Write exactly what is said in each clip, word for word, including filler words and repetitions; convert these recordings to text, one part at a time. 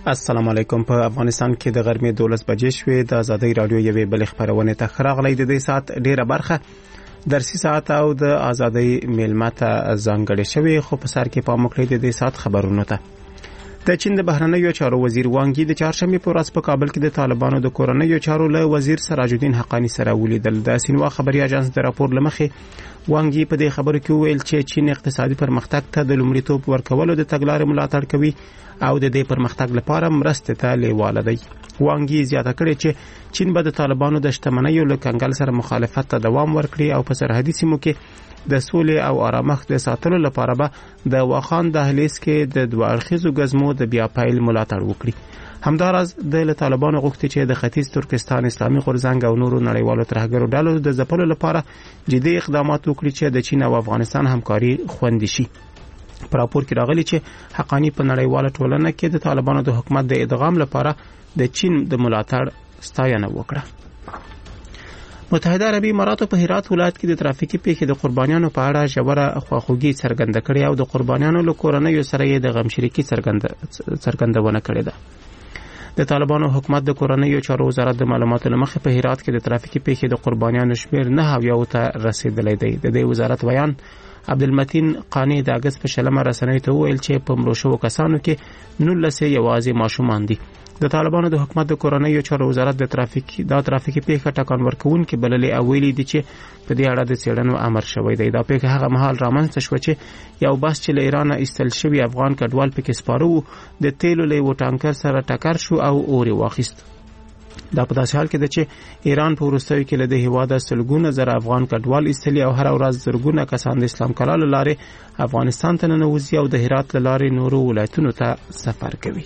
السلام علیکم. په افغانستان کې د غرمې دولس بجې شوې. د آزادۍ رادیو یوې بلې خبرونه ته راغلی. د دې ساعت ډیره برخه درسي ساعت او د آزادۍ میلمه ته ځانګړې شوې، خو په سر کې پام وکړئ د دې ساعت خبرونو ته. د چین د بهرنیو چارو وزیر وانګ یی د چهارشنبه په ورځ په کابل کې د طالبانو د کورنیو چارو له وزیر سراج الدین حقانی سره ولیدل. د سینوا خبري اژانس د راپور لمخې وانګ یی په دې خبرو کې ویل چې چین اقتصادي پرمختګ ته د لومړیتوب ورکولو د تګلارې ملاتړ کوي او د دې پرمختګ لپاره مرسته ته لیواله دی. وانګ یی زیاته کړې چې چین به د طالبانو د شتمنیو له کنګل سره مخالفت ته دوام ورکړي او په سرحدي سیمو کې د سولې او آرامښت د ساتلو لپاره به د واخان دهلیز کې د دوه اړخیزو ګزمو د بیا پیل ملاتړ وکړي. همداراز د طالبانو غوښتي چې د ختیځ ترکستان اسلامي غورځنګ او نورو نړیوالو ترهګرو ډلو د ځپلو لپاره جدي اقدامات وکړي چې د چین او افغانستان همکاري خوندي شي. په راپور کې راغلي چې حقانی په نړیواله ټولنه کې د طالبانو د حکومت د ادغام لپاره د چین د ملاتړ ستاینه وکړه. متحده عربي اماراتو په هرات ولایت کې د ترافیکي پیښې د قربانیانو په اړه ژوره خواخوږي څرګنده کړې او د قربانیانو له کورنیو سره یې د غم شریکي څرګندونه کړې ده. د طالبانو حکومت د کورنیو چارو وزارت د معلوماتو لمخې په هرات کې د ترافیکي پیښې د قربانیانو شمیر نه اویاو ته رسیدلی دی. د دې وزارت بیان عبدالمتین قانی د اگست په شلمه رسنیو ته وویل چې په مړو شوو کسانو کې نولس یوازې ماشومان دي. د طالبانو د حکومت د کورنیو چارو وزارت د ترافیکي د ترافیکي پیښه ټکان ورکوونکې بللې او ویلي دي چې په دې اړه د څېړنو امر شوی دی. دا پیښه هغه مهال رامنځته شوه چې یو بس چې له ایران ایستل شوی افغان کډوال پکې سپاره وو د تیلو له یو ټانکر سره ټکر شو او اور یې واخیست. دا په داسې حال کې ده چې ایران په وروستیو کې له دې هیواده سلګونه زره افغان کډوال ایستلي او هر ورځ زرګونه کسان د اسلام کلا له لارې افغانستان ته ننوځي او د هرات له لارې نورو ولایتونو ته سفر کوي.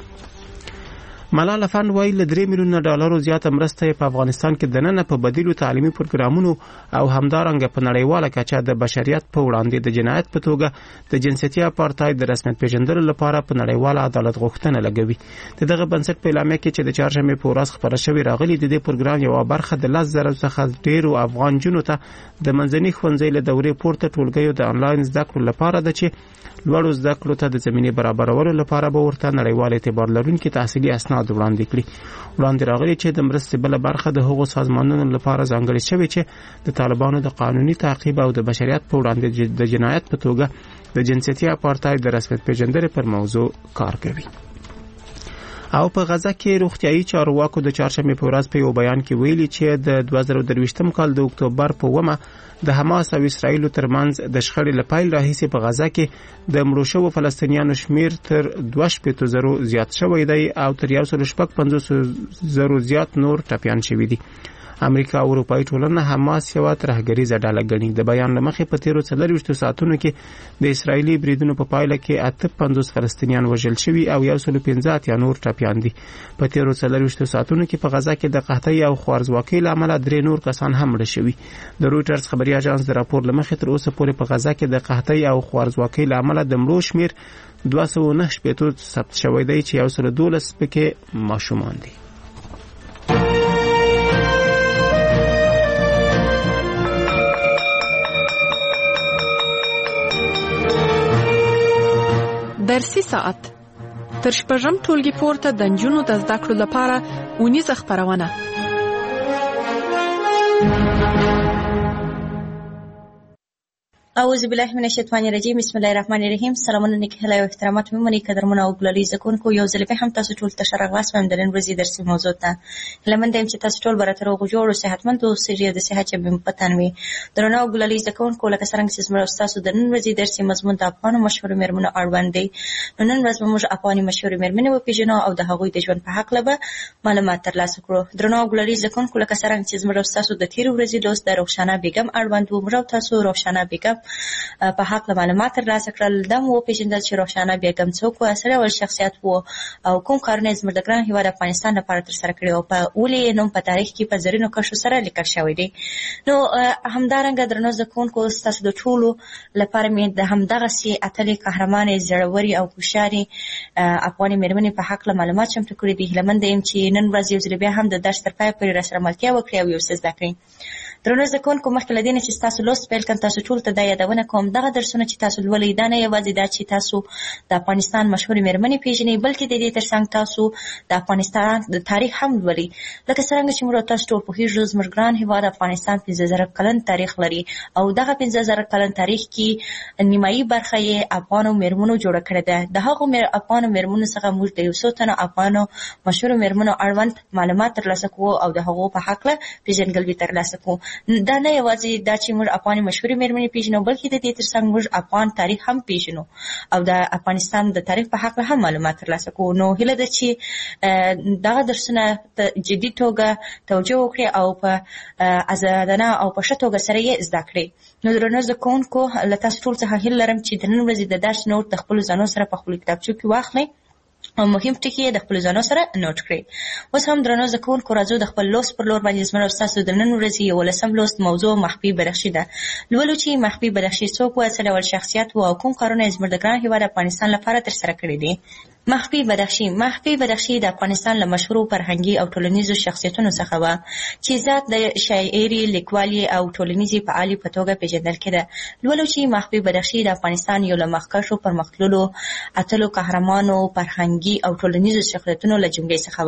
ملال فند وایي له درې میلیونه ډالرو زیاته مرسته په افغانستان کې دننه په بدیلو تعلیمي پروګرامونو او همدارنګه په نړیواله کچه د بشریت په وړاندې د جنایت په توګه د جنسیتي اپارتاید د رسمیت پیژندلو لپاره په نړیواله عدالت غوښتنه لګوي. دغه بنسټ په اعلامیه کې چې د چهارشنبه په ورځ خبره شوې راغلي د دې پروګرام یو برخه د لس زره څخه ډیرو افغان جنونو ته د منځني ښوونځي له دورې پورته ټولګیو د انلاین زده کړو لپاره ده چې لوړو زده کړو ته د زمینې برابرولو لپاره به ورته نړیوال اعتبار لرونکي تحصیلي اسناد وړاندې کړي. وړاندې راغلي چې د مرستې بل برخه د هغو سازمانونو لپاره ځانګړې شوې چې د طالبانو د قانوني تعقیب او د بشریت په وړاندې د جنایت په توګه د جنسیتي اپارتاید د رسمیت پیژندنې پر موضوع کار کوي. او په غزه کې روغتیايي چارواکو د چهارشنبه په ورځ په یو بیان کې ویلي چې د دوه زره درویشتم کال د اکتوبر په اوومه د حماس او اسرائیل ترمنځ د شخړې لپاره راهیسې په غزه کې د مړو شوو فلسطینیانو شمیر تر دوه شپېته زرو زیات شوی دی او تر یو سل شپږ پنځوس زرو زیات نور ټپیان شوي دي. امریکا او اروپایي ټولنه حماس یو ترهګریزه ډله ګڼي. د بیان لمخې په تیرو څلورویشتو ساعتونو کې د اسرایلی بریدونو په پایله کې اته پنځوس فلسطینیان وژل شوي او یو سل پنځه اتیا نور ټپیان دي. په تیرو څلورویشتو ساعتونو کې په غزه کې د قحطۍ او خوارځواکۍ له امله درې نور کسان هم مړه شوي. د رویټرز خبري اژانس د راپور لمخې تر اوسه پورې په غزه کې د قحطۍ او خوارځواکۍ له امله د مړو شمیر دوه سوه نهه شپېته ثبت شوی دی چې یو سل دولس پکې ماشومان دي. درسي ساعت تر شپږم ټولګي پورته د نجونو د زده کړو لپاره اونیزه خپرونه. اعوذ بالله من الشیطان الرجیم. بسم الله الرحمن الرحیم. سلامونه نیک هیله او احترامات مې منی قدرمنه او ګلالي زکونکو یو ځل به هم تاسو ټول ته شرغلاس مې د نن ورځې درسي موضوع ته لمن دیم چې تاسو ټول براتر او جوړ صحتمند او سریه د صحت چې بم پتانوي درنه او ګلالي زکونکو لکه څنګه چې زموږ تاسو د نن ورځې درسي مضمون د افغان مشهور مرمنو اړوند دی. نن ورځ موږ افغاني مشهور مرمنو په پیژنو او د هغوی د ژوند په حق لبه معلومات ترلاسه کړو. درنه او ګلالي زکونکو لکه څنګه چې زموږ تاسو د تیر ورځې دوست د روښانه بیگم اړوند و مرو تاسو روښانه بیگم په حق معلومات ترلاسه کړل. د مو پیژندل چې روښانه بیگم څوک و، اصلي ول شخصیت وو او کوم کارونه زموږ د ګران هیواد افغانستان لپاره تر سره کړی او په ولې نوم په تاریخ کې په زرینو کرښو سره لیکل شوی دی. نو همدارنګه درنو زکونکو تاسو د ټولو لپاره مې د همدغه سي اتلې قهرمانې زړوري او هوښیاري افغاني مېرمنې په حق معلومات چمتو کړي دي. هیله مند یم چې نن ورځ یو ځل بیا هم د درس تر پای پورې راسره ملتیا وکړي او یو څه زده کړي. درنو زده کوونکو مخکې له دې نه چې ستاسو لوست پیل کړم تاسو ټول ته دا یادونه کوم دغه درسونه چې تاسو لولئ دا نه یوازې دا چې تاسو د افغانستان مشهورې مېرمنې پیژنئ بلکې د دې ترڅنګ تاسو د افغانستان د تاریخ هم لولئ لکه څرنګه چې موږ تاسو ټول پوهېږو زموږ ګران هېواد افغانستان پنځه زره کلن تاریخ لري او دغه پنځه زره کلن تاریخ کې نیمایي برخه یې افغانو مېرمنو جوړه کړې ده د هغو افغانو مېرمنو څخه موږ د یو څو تنو افغانو مشهورو مېرمنو اړوند معلومات ترلاسه کوو او د هغو په هکله پیژندګلوي ترلاسه کوو دا نه یوازې دا چې موږ افغاني مشهورې مېرمنې پیژنو بلکې د دې ترڅنګ موږ افغان تاریخ هم پیژنو او د افغانستان د تاریخ په هکله هم معلومات ترلاسه کوو نو هیله ده چې دغه درسونه په جدي توګه توجه وکړي او په ازادانه او په ښه توګه سره یې زده کړي نو درنو زده کوونکو له تاسو ټول څخه هیله لرم چې د نن ورځې د درس نوټ د خپلو ځانو سره په خپلو کتابچو کې واخلئ او مهم ټکي د خپل ځانو سره نوٹ کړئ اوس هم درنو زده کوونکو راځو د خپل لوست پر لور باندې زموږ او ستاسو د نن ورځې یولسم لوست موضوع مخفي بدخشي ده لولو چې مخفي بدخشي څوک و څه ډول شخصیت و او کوم کارونه یې زموږ د ګران هېواد افغانستان لپاره ترسره کړي دي مخفي بدخشي مخفي بدخشي د افغانستان له مشهورو فرهنګي او ټولنیزو شخصیتونو څخه و چې ذات د شاعري لیکوالي او ټولنیزي فعالي په توګه پیژندل کېده لولو چې مخفي بدخشي د افغانستان یو له مخکښو پرمختللو اتلو قهرمانو فرهنګي او ټولنیزو شخصیتونو له جملې څخه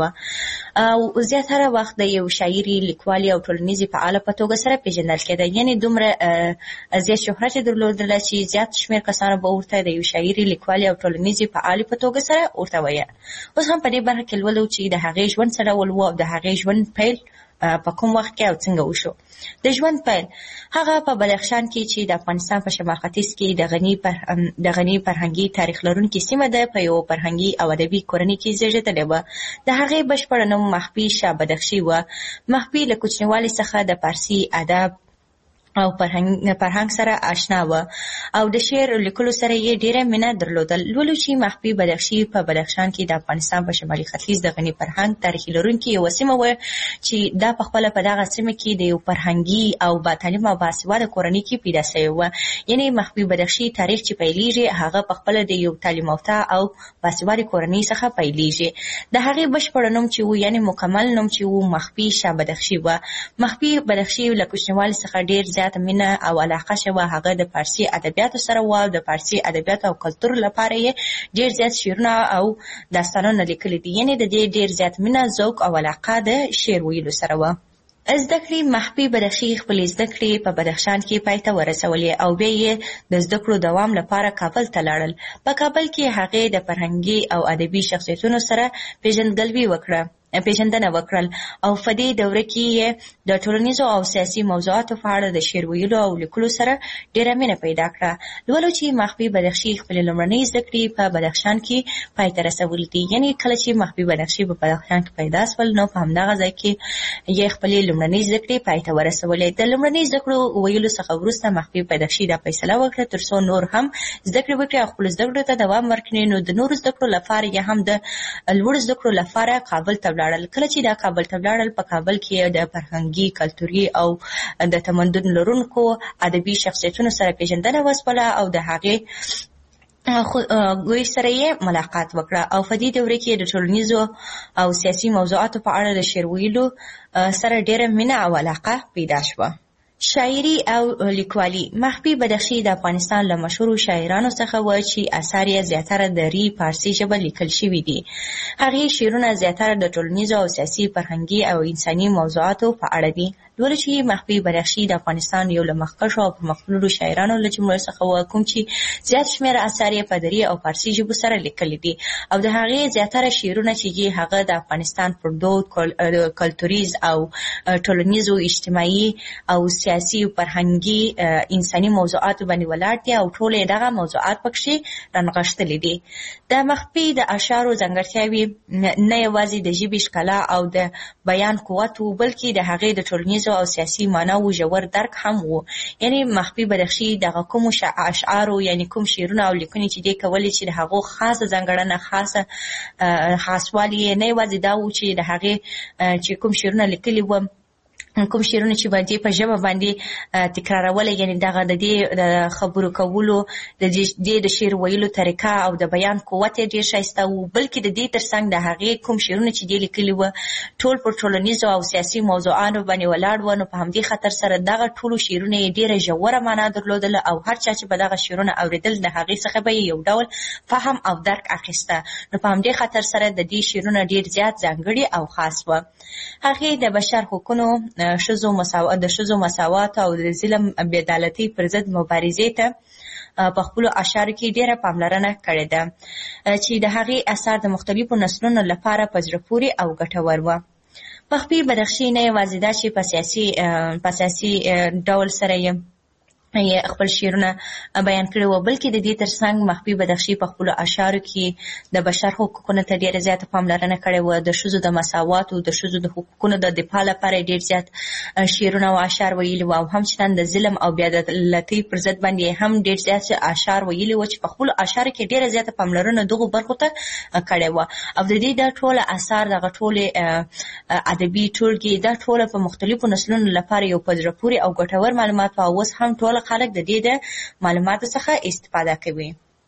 و او زیاتره وخت د یو شاعري لیکوالي او ټولنیزي فعاله په توګه سره پیژندل کېده یعنی دومره زیات شهرت درلودله چې زیات شمېر کسانو به ورته د یو شاعري لیکوالي او ټولنیزي فعالي په توګه سره ورته وایه اوس هم په دې برخه کې لولو چې د هغې ژوند څه ډول و او د هغې ژوند پیل په کوم وخت کې او څنګه وشو د ژوند پیل هغه په بدخشان کې چې د افغانستان په شمال ختیځ کې د غني پر د غني فرهنګي تاریخ لرونکي سیمه ده په یو فرهنګي او ادبي کورنۍ کې زیږېدلې وه د هغې بشپړ نوم مخفي شاه بدخشي وه مخفي له کوچنیوالي څخه د فارسي ادب او فرهنګ فرهنګ سره آشنا و او د شعر لیکلو سره یې ډیره مینه درلودل لولو چې مخفي بدخشي په بدخشان کې د افغانستان په شمالي ختیځ د غني فرهنګ تاریخي لرونکي یوه سیمه وه چې دا په خپله په دغه سیمه کې د یو فرهنګي او باتعلیمه او باسواده کورنۍ کې پیدا سوی وه یعنې مخفي بدخشي تاریخ چې پیلیږي هغه په خپله د یو تعلیم یافته او باسواده کورنۍ څخه پیلیږي د هغې بشپړ نوم چې و یعنې مکمل نوم چې و مخفي شاه بدخشي وه مخفي بدخشي له کوچنیوالي څخه ډېر زیات مینه او علاقه شوه هغه د فارسي ادبیاتو سره و او د فارسي ادبیاتو او کلتور لپاره یې ډېر زیات شعرونه او داستانونه لیکلي دي یعنې د دې ډېر زیات مینه ذوق او علاقه د شعر ویلو سره وه زده کړې مخفي بدخشي خپلې زده کړې په بدخشان کې پای ته ورسولې او بیا یې د زده کړو دوام لپاره کابل ته لاړل په کابل کې هغې د فرهنګي او ادبي شخصیتونو سره پیژندګلوي وکړه پیژندنه وکړل او په دې دوره کې یې د ټولنیزو او سیاسي موضوعاتو په اړه د شعر ویلو او لیکلو سره ډېره مینه پیدا کړه لولو چې مخفي بدخشي خپلې لومړنۍ زده کړې په بدخشان کې پای ته رسولې دي یعنې کله چې مخفي بدخشي په بدخشان کې پیدا شول نو په همدغه ځای کې یې خپلې لومړنۍ زده کړې پای ته ورسولې د لومړنۍ زده کړو ویلو څخه وروسته مخفي بدخشي دا فیصله وکړه تر څو نور هم زده کړې وکړي او خپلو زده کړو ته دوام ورکړي نو د نورو زده کړو لپاره یې هم د لوړو زده کړو لپاره کابل ته کله چې دا کابل ته ولاړل په کابل کې د فرهنګي کلتوري او د تمدن لرونکو ادبي شخصیتونو سره پیژندنه وسوله او د هغې ګوی سره یې ملاقات وکړه او په دې دوره کې د ټولنیزو او سیاسي موضوعاتو په اړه د شعر ویلو سره ډېره مینه او علاقه پیدا شوه شاعري او لیکوالي مخفي بدخشي د افغانستان له مشهورو شاعرانو څخه و چې اثار یې زیاتره د ری فارسي ژبه لیکل شوي دي هغې شعرونه زیاتره د ټولنیزو او سیاسي فرهنګي او انساني موضوعاتو په اړه دي لولو چې مخفي بدخشي د افغانستان یو له مخکښو او پرمختللو شاعرانو له جملې څخه و کوم چې زیات شمېر اثار یې په دري او فارسي ژبو سره لیکلي دي او د هغې زیاتره شعرونه چې دي هغه د افغانستان پر دود کلتوریز او ټولنیزو اجتماعي او سیاسي او فرهنګي انساني موضوعاتو باندې ولاړ دي او ټول دغه موضوعات پکښې رانغښتلي دي د مخفي د اشعارو ځانګړتیاوې نه یوازې د ژبې ښکلا او د بیان قوت و بلکې د هغې د ټولنیزو او سیاسي معناو ژور درک هم و یعنې مخفي بدخشي دغه کومو اشعارو یعنې کوم شعرونه او لیکنې چې دی کولی چې د هغو خاصه ځانګړنه خاصه خاصوالی یې نه یوازې دا و چې د هغې چې کوم شعرونه لیکلي و کوم شعرونه چې باندې په ژبه باندې تکرارول، یعنی دغه د دې خبرو کولو د دې د شعر ویلو طریقه او د بیان قوت ډیر ښایسته وو، بلکې د دې ترڅنګ د هغې کوم شعرونه چې دې لیکلي وو ټول پر ټولنیزو او سیاسي موضوعاتو باندې ولاړ وو. نو په همدې خاطر سره دغه ټولو شعرونه یې ډیره ژوره معنا درلودله او هر چا چې به دغه شعرونه اوریدل د هغې څخه به یو ډول فهم او درک اخیسته. نو په همدې خاطر سره د دې شعرونه ډیر زیات ځانګړي او خاص وو. هغې د بشر حقوقو شذو مساوات د شذو مساوات او د ظلم بې عدالتۍ پر ضد مبارزې ته په خپلو اشعارو کې ډیره پاملرنه کړې ده چې د هغې اثار د مختلفو نسلونو لپاره په زړه پورې او ګټور وو. مخفي بدخشي نه یوازې دا چې په سیاسي په سیاسي ډول سره یې خپل شعرونه بیان کړي وو، بلکې د دې ترڅنګ مخفي بدخشي په خپلو اشعارو کې د بشر حقوقو ته ډیره زیاته پاملرنه کړې وه. د ښځو د مساواتو د ښځو د حقوقو د دفاع لپاره ډیر زیات شعرونه او اشعار ویلي وو، او همچنان د ظلم او بېعدالتۍ پر ضد باندې هم ډیر زیات اشعار ویلي وو چې په خپلو اشعارو کې ډیره زیاته پاملرنه دغو برخو ته کړې وه. او د دې دا ټوله اثار دغه ټولې ادبي ټولګې دا ټوله په مختلفو نسلونو لپاره یو په زړه پورې او ګټور معلومات وو. اوس هم ټوله خلک د دې د معلوماتو څخه استفاده کوي.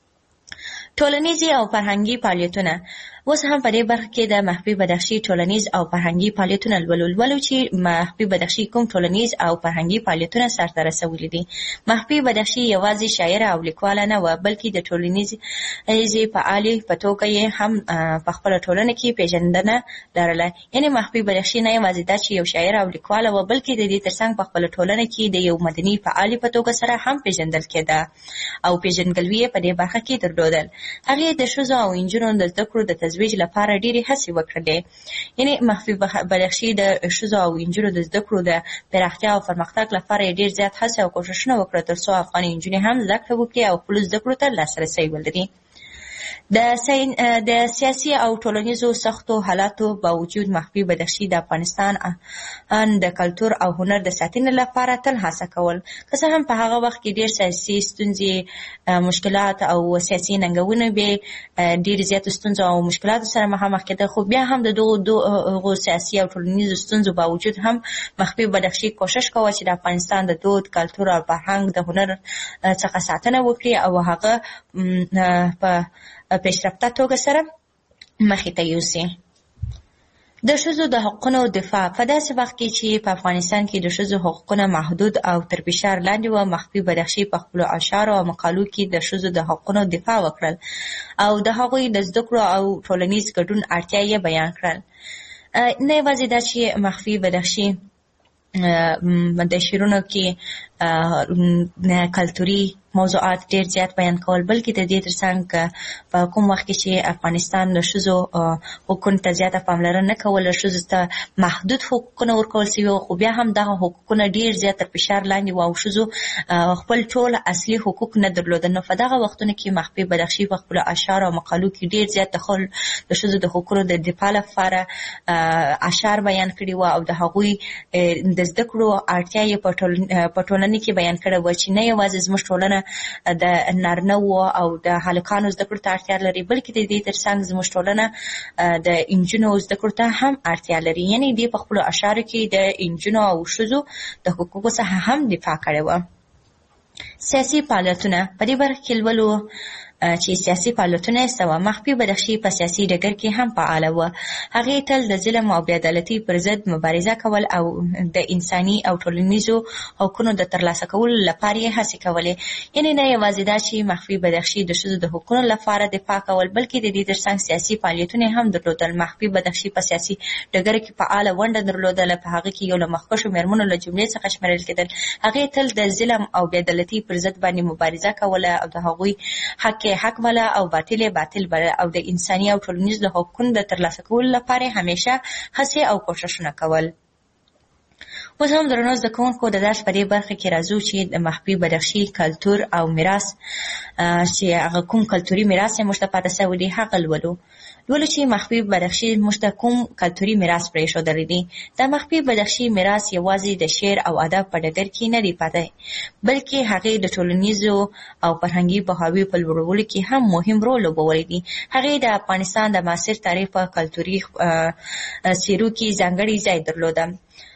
ټولنیزي او فرهنګي فعالیتونه اوس هم په دې برخه کې د مخفي بدخشي ټولنیز او فرهنګي فعالیتونه لولو لولو چې مخفي بدخشي کوم ټولنیز او فرهنګي فعالیتونه سرته رسولي دي. مخفي بدخشي یوازې شاعره او لیکواله نه وه، بلکې د ټولنیزې فعالې په توګه یې هم په خپله ټولنه کې پیژندنه لرله. یعنې مخفي بدخشي نه یوازې دا چې یو شاعره او لیکواله وه، بلکې د دې ترڅنګ په خپله ټولنه کې د یو مدني فعالې په توګه سره هم پیژندل کېده او پیژندګلوي یې په دې برخه کې درلودل. هغې د ښځو او نجونو د زده کړو د تزویج لپاره ډېرې هڅې وکړلې. یعنې مخفي بدخشي د ښځو او نجونو د زده کړو د پراختیا او پرمختګ لپاره یې ډېر زیات هڅې او کوښښونه وکړل تر څو افغاني نجونې هم زده کړه وکړي او خپلو زده کړو ته لاسرسی ولري. د د سیاسي او ټولنیزو سختو حالاتو باوجود مخفي بدخشي د افغانستان د کلتور او هنر د ساتنې لپاره تل هڅه کول. که څه هم په هغه وخت کې ډېر سیاسي ستونزې، مشکلات او سیاسي ننګونې به ډېر زیاتو ستونزو او مشکلاتو سره مخامخ کېده، خو بیا هم د دغو سیاسي او ټولنیزو ستونزو باوجود هم مخفي بدخشي کوښښ کوه چې د افغانستان د دود، کلتور او فرهنګ د هنر څخه ساتنه وکړي او هغه په پیشرفته توګه سره مخې ته یوسي. د ښځو د حقونو دفاع په داسې وخت کې چې په افغانستان کې د ښځو حقونه محدود او تر فشار لاندې وو، مخفي بدخشي په خپلو اشعارو او مقالو کې د ښځو د حقونو دفاع وکړل او د هغوی د زده کړو او ټولنیز ګډون اړتیا یې بیان کړل. نه یوازې دا چې مخفي بدخشي د شعرونو کې کلتوري موضوعات ډیر زیات بیان کول، بلکې د دې ترڅنګ په کوم وخت کې چې افغانستان د ښځو حقوقو ته زیاته پاملرنه نه کوله، ښځو ته محدود حقوقونه ورکول سوي وو، خو بیا هم دغه حقوقونه ډیر زیات تر فشار لاندې وو او ښځو خپل ټول اصلي حقوق نه درلودل. نو په دغه وختونو کې مخفي بدخشي په خپلو اشعارو او مقالو کې ډیر زیات د ښځو د حقوقو د دفاع لپاره اشعار بیان کړي وو او د هغوی د زده کړو اړتیا یې په ټولنه کې بیان کړې وه چې نه یوازې زموږ ټولنه د نارینه‌وو او د هلکانو زده کړو ته اړتیا لري، بلکې د دې ترڅنګ زموږ ټولنه د نجونو زده کړو ته هم اړتیا لري. یعنې دې په خپلو اشعارو کې د نجونو او ښځو د حقوقو څخه هم دفاع کړې وه. سیاسي فعالیتونه په دې برخه کې لولو چې سیاسي فعالیتونه یې څه وه. مخفي بدخشي په سیاسي ډګر کې هم فعاله وه. هغې تل د ظلم او بېعدالتۍ پر ضد مبارزه کول او د انساني او ټولنیزو حقونو د ترلاسه کولو لپاره یې هڅې کولې. یعنې نه یوازې دا چې مخفي بدخشي د ښځو د حقونو لپاره دفاع کول، بلکې د دې ترڅنګ سیاسي فعالیتونه هم درلودل. مخفي بدخشي په سیاسي ډګر کې فعاله ونډه درلودله. په هغه کې یو له مخکښو مېرمنو له جملې څخه شمېرل کېدل. هغې تل د ظلم او بېعدالتۍ پر ضد باندې مبارزه کوله او د هغوی حق حق بله او باطل باطل بله او د انساني او ټولنیزو حقوقو د ترلاسه کولو لپاره همیشه هڅې او کوښښونه کول. اوس هم درنو زده کوونکو د درس په دې برخه کې راځو چې د مخفي بدخشي کلتور او میراث چې هغه کوم کلتوري میراث یې موږ ته پاته سوی دی هغه لولو. لولو چې مخفي بدخشي موږ ته کوم کلتوري میراث پرېښودلی دی. د مخفي بدخشي میراث یوازې د شعر او ادب په ډګر کې نه دی پاته، بلکې هغې د ټولنیزو او فرهنګي پوهاوي په لوړولو کې هم مهم رول لوبولی دی. هغې د افغانستان د معاصر تاریخ په کلتوري څیرو کې ځانګړی ځای درلوده.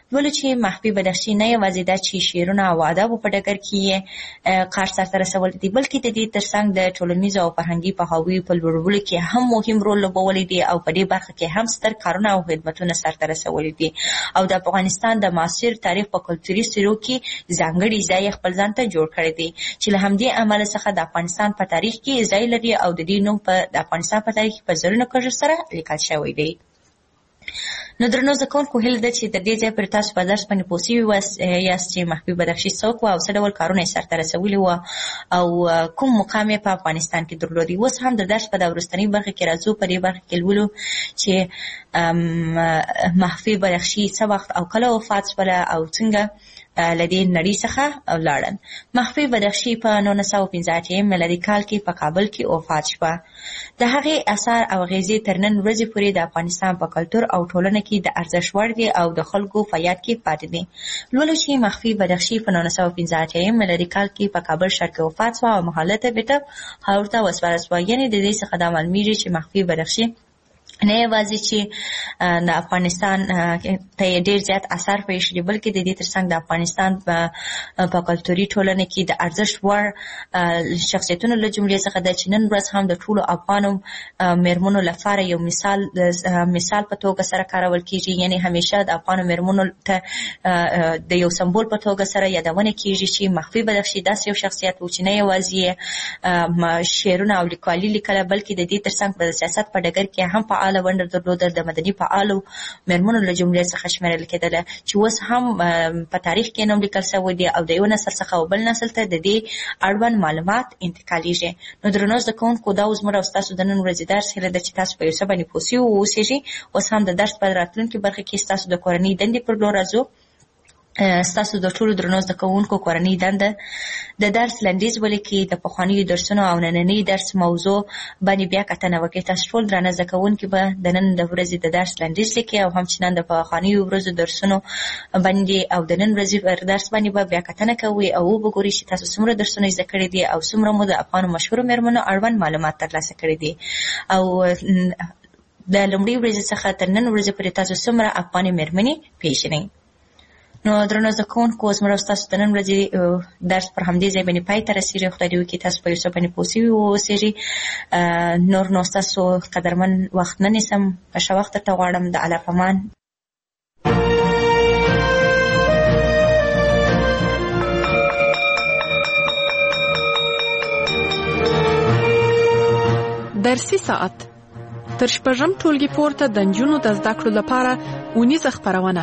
ولې چې محبي بدخشي نه یوازې دا چې شعرونه او آدابو په ډګر کې کار سرته رسولی دی، بلکې د دې ترڅنګ د ټولنیزو او فرهنګي پوهاوي په لوړولو کې هم مهم رول لوبولی دی او په دې برخه کې هم ستر کارونه او خدمتونه سرته رسولی دي او د افغانستان د معاصر تاریخ په کلتوري سیرو کې ځانګړي ځای خپل ځان ته جوړ کړی دی چې له همدې امله څخه د افغانستان په تاریخ کې ځای لري او د دې نوم په د افغانستان په تاریخ په زرینو کرښو سره لیکل شوی دی. نو درنو زده کوونکو، هیله ده چې د دې ځای پر تاسو په درس باندې پوه سوي یاست چې محبي بدخشي څوک وه او څه ډول کارونه یې سرته رسولي وه او کوم مقام یې په افغانستان کې درلودی. اوس هم د درس په دا وروستنۍ برخه کې راځو، په دې برخه کې لولو چې محبي بدخشي څه وخت او کله وفات شوله او څنګه له دې نړۍ څخه ولاړل. محبي بدخشي په نولس سوه پنځه اتیا میلادي کال کې په کابل کې وفات شوه. د هغې اثار او اغیزې تر نن ورځې پورې د افغانستان په کلتور او ټولنه کې د ارزښت وړ دي او د خلکو په یاد کې پاتې دي. لولو چې محبي بدخشي په نولس سوه پنځه اتیا میلادي کال کې په کابل ښار کې وفات شوه او محله ته بیرته خاورو ته وسپارل شوه. یعنې د دې څخه دا معلومیږي چې محبي بدخشي نه یوازې چې د افغانستان ته یې ډېر زیات اثر پرېښي دي، بلکې د دې ترڅنګ د افغانستان په کلتوري ټولنه کې د ارزښت وړ شخصیتونو له جملې څخه ده چې نن ورځ هم د ټولو افغانو مېرمنو لپاره یو مثال مثال په توګه سره کارول کېږي. یعنې همیشه د افغانو مېرمنو ته د یو سمبول په توګه سره یادونه کېږي چې محبي بدخشي داسې یو شخصیت و چې نه یوازې شعرونه او لیکوالي لیکله، بلکې د دې ترڅنګ په سیاست په ډګر کې هم فعال ونډه درلوده، د مدني فعالو مېرمنو له جملې څخه شمیرل کېدله چې اوس هم په تاریخ کې نوم لیکل شوی دی او د یو نسل څخه بل نسل ته د دې اړوند معلومات انتقالیږي. نو درنو زده کوونکو، دا اوس زموږ او ستاسو د نن ورځې درس هیله ده چې تاسو په یو څه باندې پوه سوي واوسېږئ. اوس هم د درس په راتلونکي برخه کې ستاسو د کورنۍ دندې پر لور راځو. ستاسو د ټولو درنو زده کوونکو کورنۍ دنده د درس لنډیز ولیکئ، د پخوانیو درسونو او نننۍ درس موضوع باندې بیا کتنه وکړئ. تاسو ټول درانه زده کوونکي به د نن د ورځې د درس لنډیز لیکئ او همچنان د پخوانیو ورځو درسونو باندې او د نن ورځې پر درس باندې به بیا کتنه کوئ او وګورئ چې تاسو څومره درسونه زده کړي دي او څومره مو د افغانو مشهورو مېرمنو اړوند معلومات ترلاسه کړي دي او د لومړۍ ورځې څخه تر نن ورځې پورې تاسو څومره افغاني مېرمنې پیژنئ. نو درنو زده کوونکو، اوس موږ ستاسو د نن ورځې درس پر همدې ځای باندې پای ته رسېږي. خدای دې وکړي تاسو په یو څه باندې پوه سوي واوسېږئ. نور نو ستاسو قدرمن وخت نه نیسم، په ښه وخت درته غواړم. د الله په امان. درسي ساعت تر شپږم ټولګي پورته د نجونو د زده کړو لپاره اونیزه خپرونه.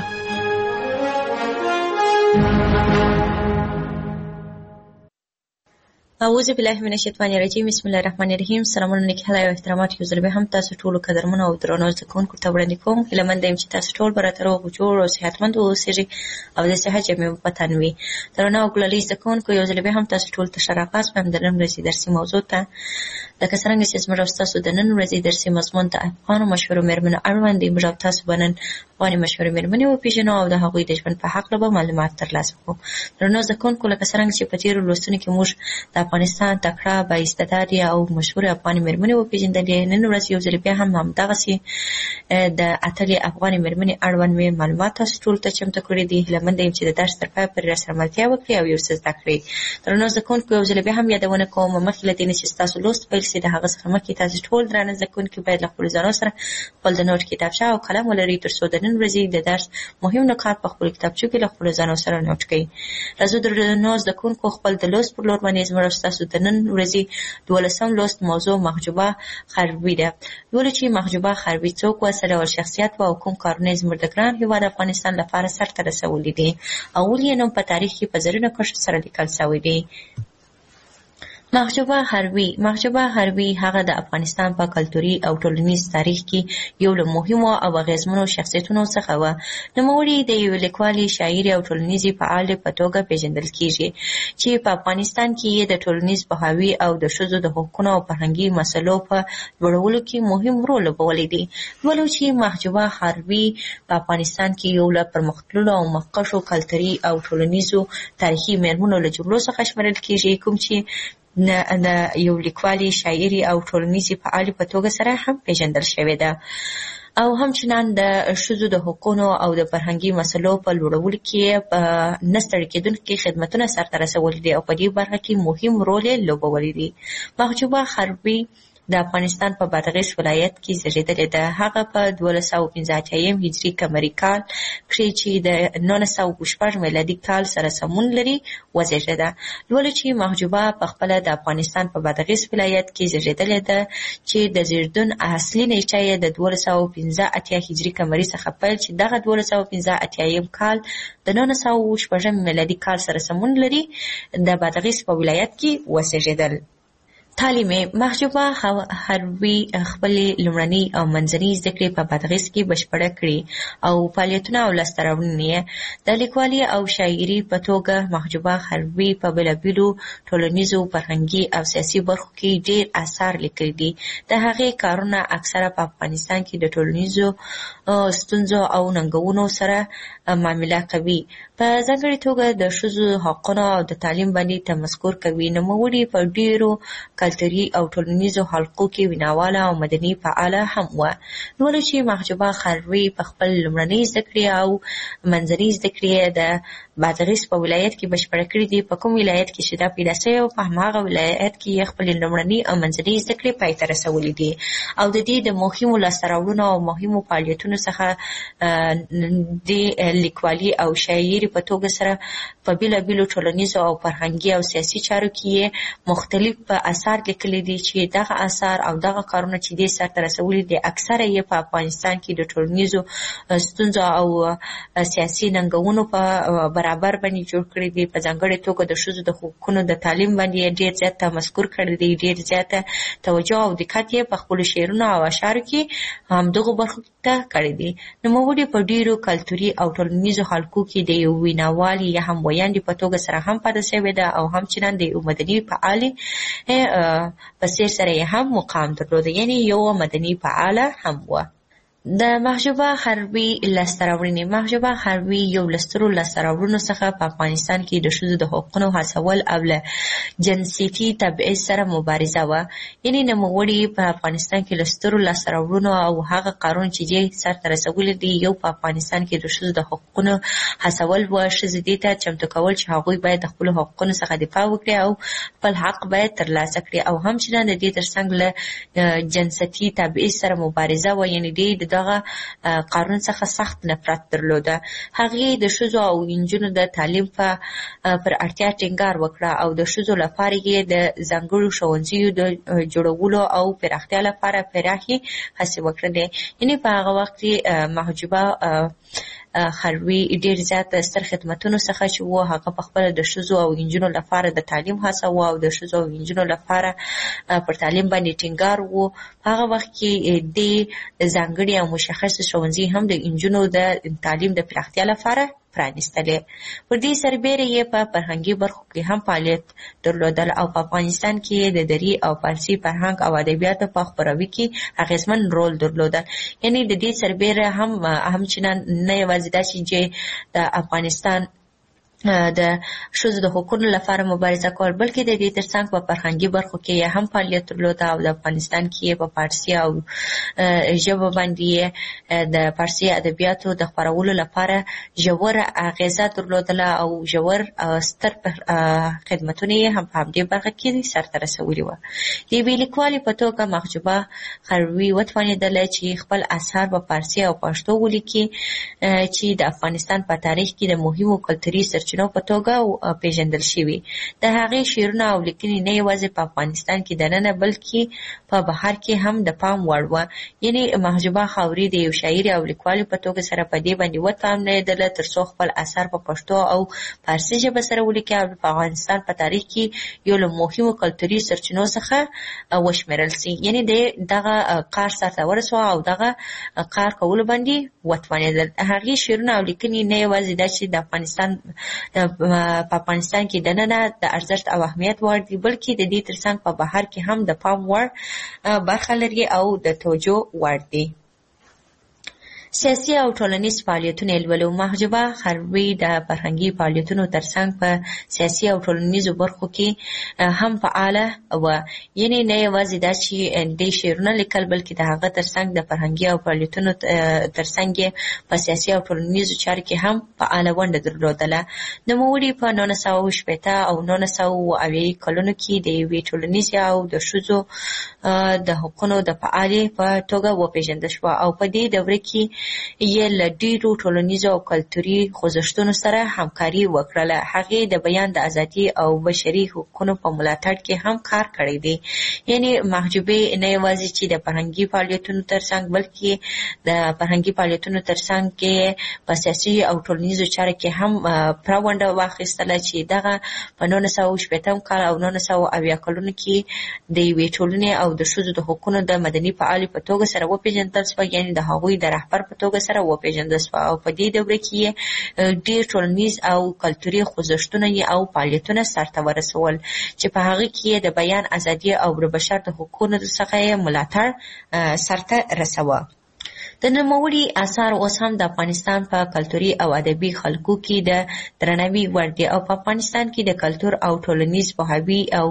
اعوذ بالله من الشیطان الرجیم. بسم الله الرحمن الرحیم. سلامونه نیک هیله او احترامات یو ځل بیا هم تاسو ټولو قدرمنو او درنو زده کوونکو ته وړاندې کوم. هیله مند یم چې تاسو ټول به راته روغ جوړ او صحتمند واوسئ او د صحت جامې په تن وي. درنو او ګلالي زده کوونکو، یو ځل بیا هم تاسو ټول ته ښه راغلاست وایم د نن ورځې درسي موضوع ته. لکه څرنګه چې زموږ او ستاسو د نن ورځې درسي مضمون د افغانو مشهورو مېرمنو اړوند دی، موږ او تاسو به نن افغاني مشهورې مېرمنې وپېژنو او د هغوی د ژوند په هکله به معلومات ترلاسه کړو. درنو زده کوونکو، لکه څرنګه چې په تېرو لوستونو کې موږ د افغانستان تکړه بااستعداده او مشهورې افغاني مېرمنې وپېژندلې، نن ورځ یو ځل بیا هم همدغسې د اتلې افغاني مېرمنې اړوند مې معلومات تاسو ټولو ته چمتو کړي دي. هیله منده یم چې د درس تر پایه پورې راسره ملتیا وکړئ او یو څه زده کړئ. درنو زده کوونکو، یو ځل بیا هم یادونه کوم، مخکې له دې نه چې ستاسو لوست پیل شي، د هغه څخه مخکې تاسو ټول درانه زده کوونکي باید له خپلو ځانو سره خپل د نوټ کتابچه او قلم ولرئ، تر څو د نن ورځې د درس مهم نکات په خپلو کتابچو کې له خپلو ځانو سره نوټ کړئ. راځو درنو زده کوونکو، خپل د لوست پر لور باندې زموږ ستاسو د نن ورځې دولسم لوست موضوع محجوبه خربي ده. ولې چې محجوبه خربي څوک وه، څه ډول شخصیت وه او کوم کارونه یې زموږ د ګران هېواد افغانستان لپاره سرته رسولي دي او ولې یې نوم په تاریخ کې په زرینو کرښو سره لیکل شوی دی. محجوبه خربي محجوبه خربي هغه د افغانستان په کلتوري او ټولنیز تاریخ کې یو له مهمو او اغیزمنو شخصیتونو څخه وه. نوموړې د یوې لیکوالې، شاعرې او ټولنیزې فعالې په توګه پیژندل کېږي چې په افغانستان کې یې د ټولنیز پوهاوي او د ښځو د حقونو او فرهنګي مسلو په لوړولو کې مهم رول لوبولی دی. ولو چې محجوبه خربي په افغانستان کې یو له پرمختللو او مخکښو کلتوري او ټولنیزو تاریخي مېرمنو له جملو څخه شمیرل کېږي، کوم چې د یو لیکوالي، شاعري او ټولنیزې فعالې په توګه سره هم پیژندل شوې ده او همچنان د ښځو د حقونو او د فرهنګي مسلو په لوړولو کې په نه ستړي کېدونکي خدمتونه سرته رسولي دي او په دې برخه کې مهم رول یې لوبولی دی. محجوبه خربي د افغانستان په بادغیس ولایت کې زیږېدلې ده. هغه په دولس سوه پنځه اتیایم هجري قمري کال کښې چې د نولس سوه شپږ میلادي کال سره سمون لري وزیږېده. لولو چې محجوبه په خپله د افغانستان په بادغیس ولایت کې زیږېدلې ده چې د زیږدون اصلي نیټه یې د دولس سوه پنځه اتیا هجري قمري څخه پیل چې دغه دولس سوه پنځه اتیایم کال د نولس سوه شپږم میلادي کال سره سمون لري د بادغیس په ولایت کې وزیږېدل. تعلیم محجوبه خربي خپلې لومړنۍ او منځنۍ زده کړې په بادغیس کې بشپړه کړې او فعالیتونه او لاسته راوړنې د لیکوالي او شاعري په توګه محجوبه خربي په بېلابېلو ټولنیزو، فرهنګي او سیاسي برخو کې ډېر اثار لیکلي دي. د هغې کارونه اکثره په افغانستان کې د ټولنیزو ستونزو او ننګونو سره معامله کوي. په ځانګړې توګه د ښځو حقونو او د تعلیم باندې تمسکر کوي. نوموړې په ډېرو کلتوري او ټولنیزو حلقو کې ویناواله او مدني فعاله هم وه. نوره چې محجوبه خربي په خپل لومړنۍ زده کړې او منځنۍ زده کړې د بادغیس په ولایت کې بشپړه کړې دي. په کوم ولایت کې چې دا پیدا شوې وه په هماغه ولایت کې یې خپلې لومړنۍ او منځنۍ زده کړې پای ته رسولې دي او د دې د مهمو لاسته راوړنو او مهمو فعالیتونو څخه د لیکوالي او شاعري په توګه سره په بېلابېلو ټولنیزو او فرهنګي او سیاسي چارو کې یې مختلف اثار لیکلي دي چې دغه اثار او دغه کارونه چې دې سرته رسولي دي اکثره یې په افغانستان کې د ټولنیزو ستونزو او سیاسي ننګونو په برابر باندې جوړ کړي دي. په ځانګړې توګه د ښځو د حقونو د تعلیم باندې ډېر زیات تمسکر کړی دی، ډېر زیاته توجه او دقت یې په خپلو شعرونو او اشعارو کې همدغو برخو ته کړی دی. نوموړي په ډېرو کلتوري او ټولنیزو حلقو کې د یو ویناوالې یا هم ویاندې په توګه سره هم پاتې شوې ده او همچنان د یو مدني فعالې په څېر سره یې هم مقام درلوده، یعنې یو مدني فعاله هم وه. د محجوبه خربي لاسته راوړنې. محجوبه خربي یو له سترو لاسته راوړنو څخه په افغانستان کې د ښځو د حقونو هڅول او له جنسیتي تبعیض سره مبارزه وه. یعنې نوموړي په افغانستان کې له سترو لاسته راوړنو او هغه کارونه چې دې سرته رسولي دي یو په افغانستان کې د ښځو د حقونو هڅول وه. ښځې دې ته چمتو کول چې هغوی باید د خپلو حقونو څخه دفاع وکړي او خپل حق باید ترلاسه کړي او همچنان د دې ترڅنګ له جنسیتي تبعیض سره مبارزه وه. یعنې دې د دغه قانون څخه سخت نفرت درلوده. هغې د ښځو او نجونو د تعلیم په پر اړتیا ټینګار وکړه او د ښځو لپاره یې د ځانګړو ښوونځیو د جوړولو او پراختیا لپاره پراخې هڅې وکړلې. یعنې په هغه وخت کې محجوبه خربي ډېر زیات ستر خدمتونو څخه چې و هغه په خپله د ښځو او نجونو لپاره د تعلیم هڅه و او د ښځو او نجونو لپاره پر تعلیم باندې ټینګار و. په هغه وخت کې د ځانګړي او مشخص ښوونځي هم د نجونو د تعلیم د پراختیا لپاره پرانیستلې. پر دې سربیره یې په فرهنګي برخو کې هم فعالیت درلودل او په افغانستان کې د دري او فارسي فرهنګ او ادبیاتو په خپروي کې اغېزمن رول درلودل. یعنې د دې سربیره هم همچنان نه یوازې دا چې د افغانستان د ښځو د حقونو لپاره مبارزه کول بلکې د دې ترڅنګ په فرهنګي برخو کې هم فعالیت درلوده او د افغانستان کې په فارسي او ژبه باندې د فارسي ادبیاتو د خپرولو لپاره ژوره اغیزه درلودله او ژور ستر خدمتونه یې هم په همدې برخه کې سرته رسولي وه. د یوې لیکوالې په توګه محجوبه خربي وتوانېدله چې خپل اثار په فارسي او پښتو ولیکي چې د افغانستان په تاریخ کې د مهمو کلتوري سرچینو په توګه پیژندل شوي. د هغې شعرونه او لیکنې نه یوازې په افغانستان کې دننه بلکې په بهر کې هم د پام وړ وه. یعنې محجوبه خاوري د یو شاعر او لیکوالې په توګه سره په دې باندې وتوانېدله تر څو خپل اثار په پښتو او فارسي ژبه سره ولیکي او په افغانستان په تاریخ کې یو له مهمو کلتوري سرچینو څخه وشمېرل سي. یعنې د دغه کار سرته ورسوه او دغه کار کولو باندې وتوانېدل. هغې شعرونه او لیکنې نه یوازې دا چې د افغانستان په افغانستان کې دننه د ارزښت او اهمیت وړ دي بلکې د دې ترڅنګ په بهر کې هم د پام وړ برخه لري او د توجه وړ دي. سیاسي او ټولنیز فعالیتونه لولو. محجوبه خربي د فرهنګي فعالیتونو ترڅنګ په سیاسي او ټولنیزو برخو کې هم فعاله و. یعنی نه یوازې دا چې د شعرونه لیکل بلکې د هغه ترڅنګ د فرهنګي او فعالیتونو ترڅنګ په سیاسي او ټولنیزو چارو کې هم فعاله ونډه درلودله. نوموړي په نولس سوه شپېته او نولس سوه اویا کلونو کې د یوې ټولنیزې او د ښځو د حقونو د فعالې په توګه وپېژندل شوه او په دې دوره کې یې له ډېرو ټولنیزو او کلتوري خوځښتونو سره همکاري وکړله. هغې د بیان د ازادي او بشري حقونو په ملاتړ کې هم کار کړی دی. یعنی محجوبې نه یوازې چې د فرهنګي فعالیتونو ترڅنګ بلکې د فرهنګي فعالیتونو ترڅنګ کې په سیاسي او ټولنیزو چارو کې هم پوره ونډه واخیستله چې دغه په نولس سوه شپېتم کال او نولس سوه اویا کلونو کې د یوې ټولنې او د ښځو د حقونو د مدني فعالې په توګه سره وپېژندل شوه. یعنې د هغوی د رهبر په توګه سره وپېژندل شوه او په دې دوره کې یې ډېر ټولنیز او کلتوري خوځښتونه او فعالیتونه سرته ورسول چې په هغه کې یې د بیان ازادي او د بشر د حقونو څخه یې ملاتړ سرته رسوه. د نوموړي اثار اوس هم د افغانستان په کلتوري او ادبي خلکو کې د درناوي وړ دي او په افغانستان کې د کلتور او ټولنیز پوهاوي او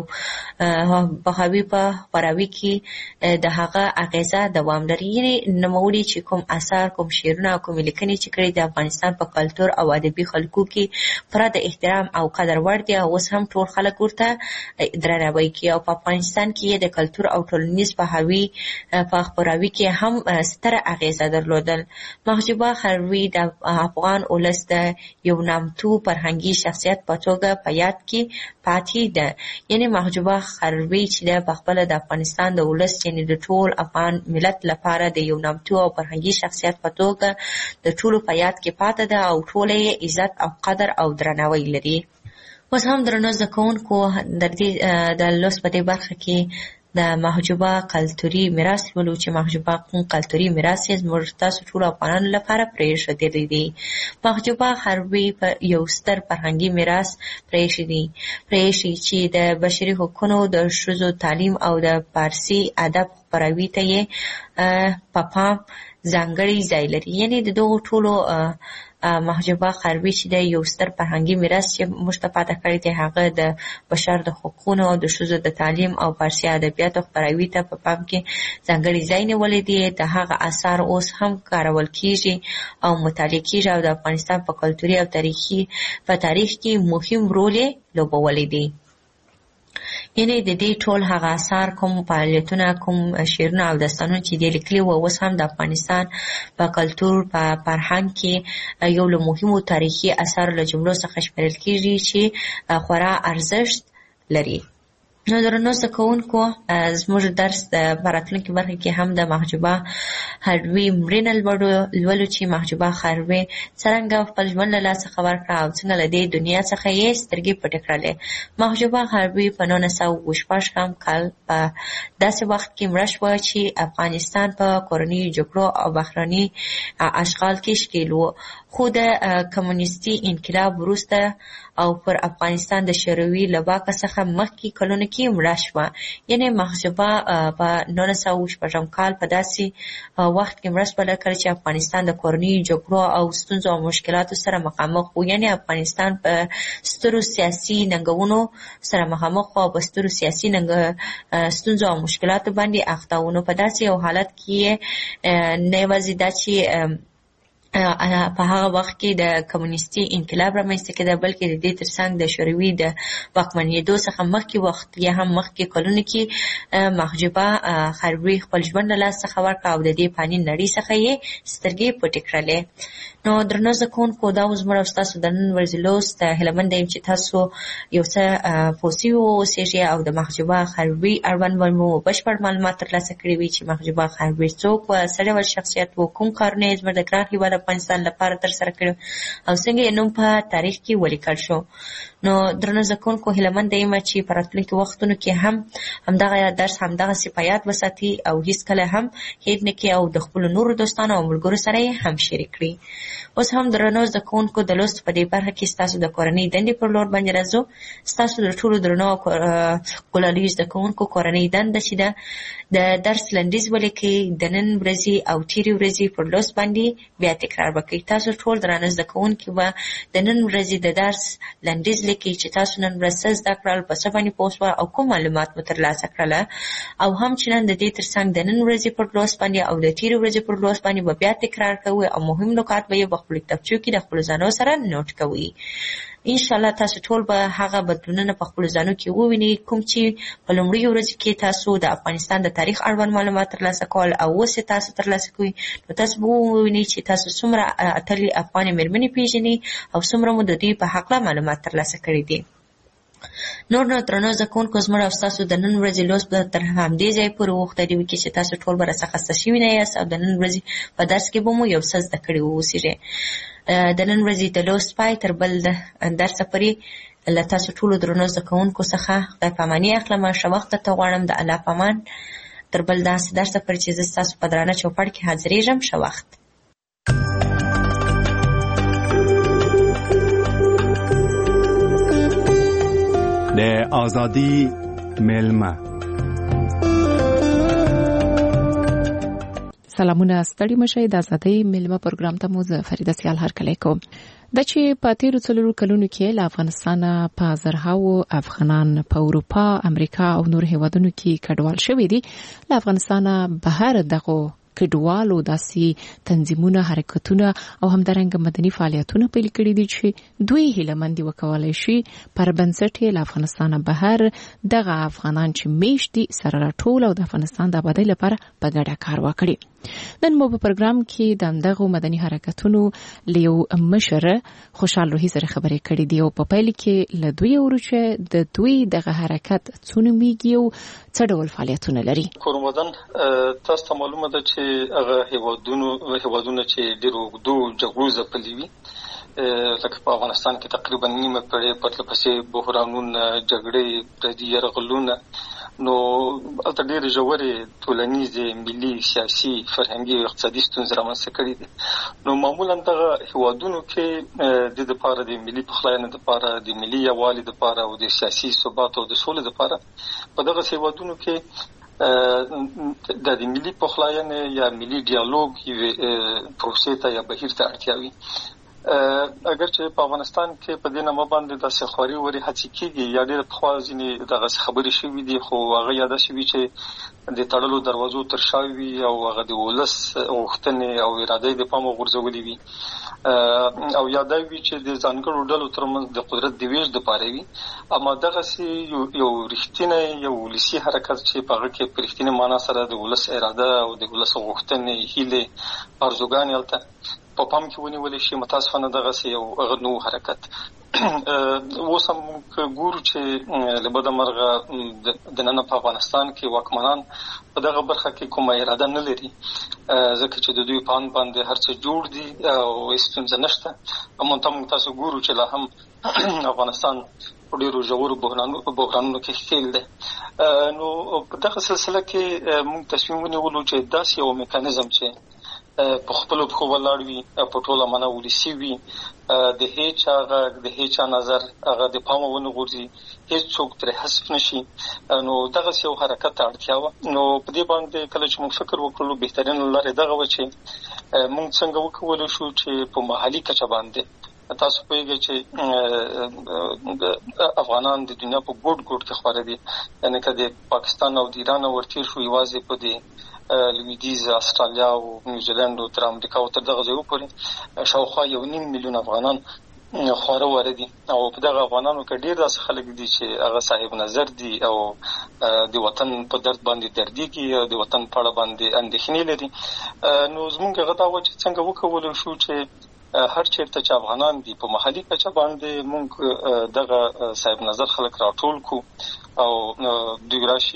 پوهاوي په خپراوي کې د هغه اغیزه دوام لري. نوموړي چې کوم اثار، کوم شعرونه او کوم لیکنې چې کړي د افغانستان په کلتور او ادبي خلکو کې پوره د احترام او قدر وړ دي او اوس هم ټول خلک ورته درناوی کوي او په افغانستان کې د کلتور او ټولنیز پوهاوي په خپراوي کې هم ستره اغیزه درلودل. محجوبه خربي د افغان ولس د یو نامتو فرهنګي شخصیت په توګه په یاد کې پاتې ده. یعنی محجوبه خربي چې د خپل د افغانستان د ولس یعنی د ټول افغان ملت لپاره د یو نامتو او فرهنګي شخصیت په توګه د ټولو په یاد کې پاتې ده او ټول یې عزت او قدر او درناوی لري. اوس هم درنو زده کوونکو د دې د لوست په دې برخه کې د محجوبه کلتوري میراث ولو چې محجوبه کلتوري میراث یې زموږ تاسو ټول افغانانو لپاره پرېښودلی دی. محجوبه خربي په یو ستر فرهنګي میراث پرېښی دی پرېښی چې د بشري حقونو، د ښځو تعلیم او د فارسي ادب خپراوي ته یې په پام ځانګړی ځای لري. یعنې د دغو ټولو محجوبه خربي چې د یو ستر فرهنګي میراث چې موږ ته پاته کړی دی هغه د بشر د حقونو او د ښځو د تعلیم او فارسي ادبیاتو خپراوي ته په پام کې ځانګړی ځای نیولی دی. د هغه اثار اوس هم کارول کیږي او مطالعه کیږي او د افغانستان په کلتوري او تاریخي په تاریخ کې مهم رول یې لوبولی دی. یعنی د دې ټول هغه اثار، کوم فعالیتونه، کوم شعرونه او داستانونه چې دی لیکلي و اوس هم د افغانستان په کلتور، په فرهنګ کې یو له مهمو تاریخي اثارو له جملو څخه شمیرل کیږي چې خورا ارزښت لري. نو درنو زده کوونکو زموږ درس په راتلونکي برخه کې هم د محجوبه خربي مړینه لولو چې محجوبه خربي څرنګه خپل ژوند له لاسه ورکړه او څنګه له دې دنیا څخه یې سترګې پټې کړلې. محجوبه خربي په نولس سوه شپږم کال په داسې وخت کې مړه شوه چې افغانستان په کورنیو جګړو او بهرني اشغال کې ښکېل و. خو د کمونیستي انقلاب وروسته او پر افغانستان د شوروي له واکه څخه مخکې کلونو کې مړه شوه. یعنې محجوبه په نولس سوه شپږم کال په داسې وخت کې مړه شوه کله چې افغانستان د کورنیو جګړو او ستونزو او مشکلاتو سره مخامخ و. یعنې افغانستان په سترو سیاسي ننګونو سره مخامخ و او په سترو سیاسي ستونزو او مشکلاتو باندې اخته و. نو په داسې یو حالت کې نه یوازې دا چې په هغه وخت کې د کمونیستي انقلاب رامنځته کېده بلکې د دې ترڅنګ د شوروي د واکمنېدو څخه مخکې وخت یا هم مخکې کلونو کې محجوبه خربي خپل ژوند له لاسه څخه ورکړه او د دې فاني نړۍ څخه یې سترګې پټې کړلې. نو درنو زده کوونکو دا اوس زموږ او ستاسو د نن ورځې لوست. هیله منده یم چې تاسو یو څه پوه سوي واوسېږئ او د محجوبه خربي اړوند مو بشپړ معلومات ترلاسه کړي وي چې محجوبه خربي څوک وه، څه ډول شخصیت و، کوم کارونه یې زموږ د ګران هېواد افغانستان لپاره تر سره کړی او څنګه یې نوم په تاریخ کې ولیکل شو. نو درنو زده کوونکو هیله مند یم چې په راتلونکي وختونو کې هم همدغه درس همدغسې په یاد وساتي او هیڅکله هم هېر نه کړي او د خپلو نورو دوستانو او ملګرو سره یې هم شریک کړي. اوس هم درنو زده کوونکو د لوست په دې برخه کې ستاسو د کورنۍ دندې پر لور باندې راځو. ستاسو د ټولو درنو ګلالیو زده کوونکو کورنۍ دنده چې ده د درس لنډیز ولیکئ، د نن ورځې او تېرې ورځې پر لوست باندې بیا تکرار وکړئ. تاسو ټول درانه زده کوونکي به د نن ورځې د درس لنډیز لیکئ چې تاسو نن ورځ څه زده کړل، په څه باندې پوه شوه او کوم معلومات مو ترلاسه کړله، او هم چې نن د دې تر څنګ د نن ورځې پر لوست باندې او د تېرې ورځې پر لوست باندې به بیا تکرار کوئ او مهم نکات به یې په خپلو کتابچو کې د خپلو ځانو سره نوټ کوئ. انشاءالله تاسو ټول به هغه بدلونونه په خپلو ځانو کې ووینئ کوم چې په لومړیو ورځو کې تاسو د افغانستان د تاریخ اړوند معلومات ترلاسه کول او اوس یې تاسو ترلاسه کوئ. نو تاسو به ووینئ چې تاسو څومره اتلې افغانې مېرمنې پېژنئ او څومره مو د دوی په هکله معلومات ترلاسه کړي دي. نور نو درنو زده کوونکو زموږ او ستاسو د نن ورځې لوست به تر همدې ځایه پورې وغوښتلي وي چې تاسو ټول به راڅخه خسته شوي نه یاست او د نن ورځې په درس کې به مو یو څه زده کړي واوسېږئ. د نن ورځې د لوست پای تر بل درسه پورې له تاسو ټولو درنو زده کوونکو څخه خدای په اماني اخلم. ښه وخت درته غواړم. د الله په امان تر بل داسې درسه پورې چې زه ستاسو په درانه چوپړ کې حاضرېږم. ښه وخت. د آزادی ملمه. سلامونه، ستړي مشئ. د آزادۍ ملمه پروګرام ته مو زه فریده سیال هرکلی کوم. دا چې په تیرو څلورو کلونو کې له افغانستانه په زرهاوو افغانان په اروپا، امریکا او نور هیوادونو کې کډوال شوي دي. له افغانستانه بهر دغو کډوالو داسې تنظیمونه، حرکتونه او همدارنګه مدني فعالیتونه پیل کړي دي چې دوی هیلهمندي وکولای شي پر بنسټ له افغانستانه بهر دغه افغانان چې میشت دي سره راټول او د افغانستان د آبادۍ لپاره په ګډه کار وکړي. نن مو په پروګرام کې د همدغو مدني حرکتونو له یو مشر خوشحال روحي سره خبرې کړې دي او په پیل کې له دوی اورو چې د دوی دغه حرکت څونه میږي او څه ډول فعالیتونه لري. کورمدن تاسو ته معلومه ده چې هغه هیوادونو هیوادونه چې ډېر اوږدو جګړو ځپلي وي، لکه په افغانستان کې تقریبا نیمه پېړۍ پرله پسې بحرانونه، جګړې، پردي یرغلونه، نو هلته ډېرې ژورې ټولنیزې، ملي، سیاسي، فرهنګي او اقتصادي ستونزې رامنځته کړي دي. نو معمولا دغه هیوادونو کې د دپاره د ملي پخلاینې دپاره، د ملي یووالي دپاره او د سیاسي ثبات او د سولې دپاره په دغه هیوادونو کې د د ملي پخلاینې یا ملي ډیالوګ یوې پروسې ته یا بهیر ته اړتیا وي. اگر چې په افغانستان کې په دې نامه باندې داسې خواري وري هڅې کېږي یا ډېره پخوا ځینې دغسې خبرې شوي دي، خو هغه یاده شوي چې د تړلو دروازو تر شا وي او هغه د ولس غوښتنې او ارادې د پامه غورځولې وي، او یاده وي چې د ځانګړو ډلو ترمنځ د قدرت د ویش دپاره وي. اما دغسې یو یو رښتینی یو ولسي حرکت چې په هغه کې په رښتینې معنا سره د ولس اراده او د ولس غوښتنې، هیلې، آرزوګانې هلته په پام کې ونیول شي. متاسفانه دغسې یو هغه نوی حرکت اوس هم ګورو چې له بده مرغه د نن په افغانستان کې واکمنان په دغه برخه کې کومه اراده نه لري، ځکه چې د دوی په اند باندې هر څه جوړ دي او هېڅ ستونزه نشته. همالته موږ تاسو ګورو چې لا هم افغانستان په ډېرو ژورو بحرانونو کې ښکېل دی. نو په دغه سلسله کې موږ تصمیم ونیولو چې داسې یو میکانیزم چې په خپلو پښو ولاړ وي، په ټوله معنا ولسي وي، د هېچا غږ، د هېچا نظر هغه د پامه ونه غورځي، هېڅوک ترې حذف نه شي. نو دغسې یو حرکت ته اړتیا وه. نو په دې باندې کله چې موږ فکر وکړلو، بهترینه لاره یې دغه وه چې موږ څنګه وکولی شو چې په محلي کچه باندې، تاسو پوهېږئ چې افغانان د دنیا په ګوټ ګوټ کې خواره دي، یعنې که د پاکستان او د ایران ورتېر شو، یوازې په دې لویدیځ استرالیا او نیوزیلند او تر امریکا او تر دغه ځایو پورې شاوخوا یو نیم میلیون افغانان خواره واره دي. او په دغه افغانانو کې ډېر داسې خلک دي چې هغه صاحب نظر دي او د وطن په درد باندې دردېږي او د وطن په اړه باندې اندېښنې لري. نو زموږ هغه دا وه چې څنګه وکولی شو چې هر چېرته چې افغانان دي په محلي کچه باندې موږ دغه صاحب نظر خلک راټول کړو او دوی راشي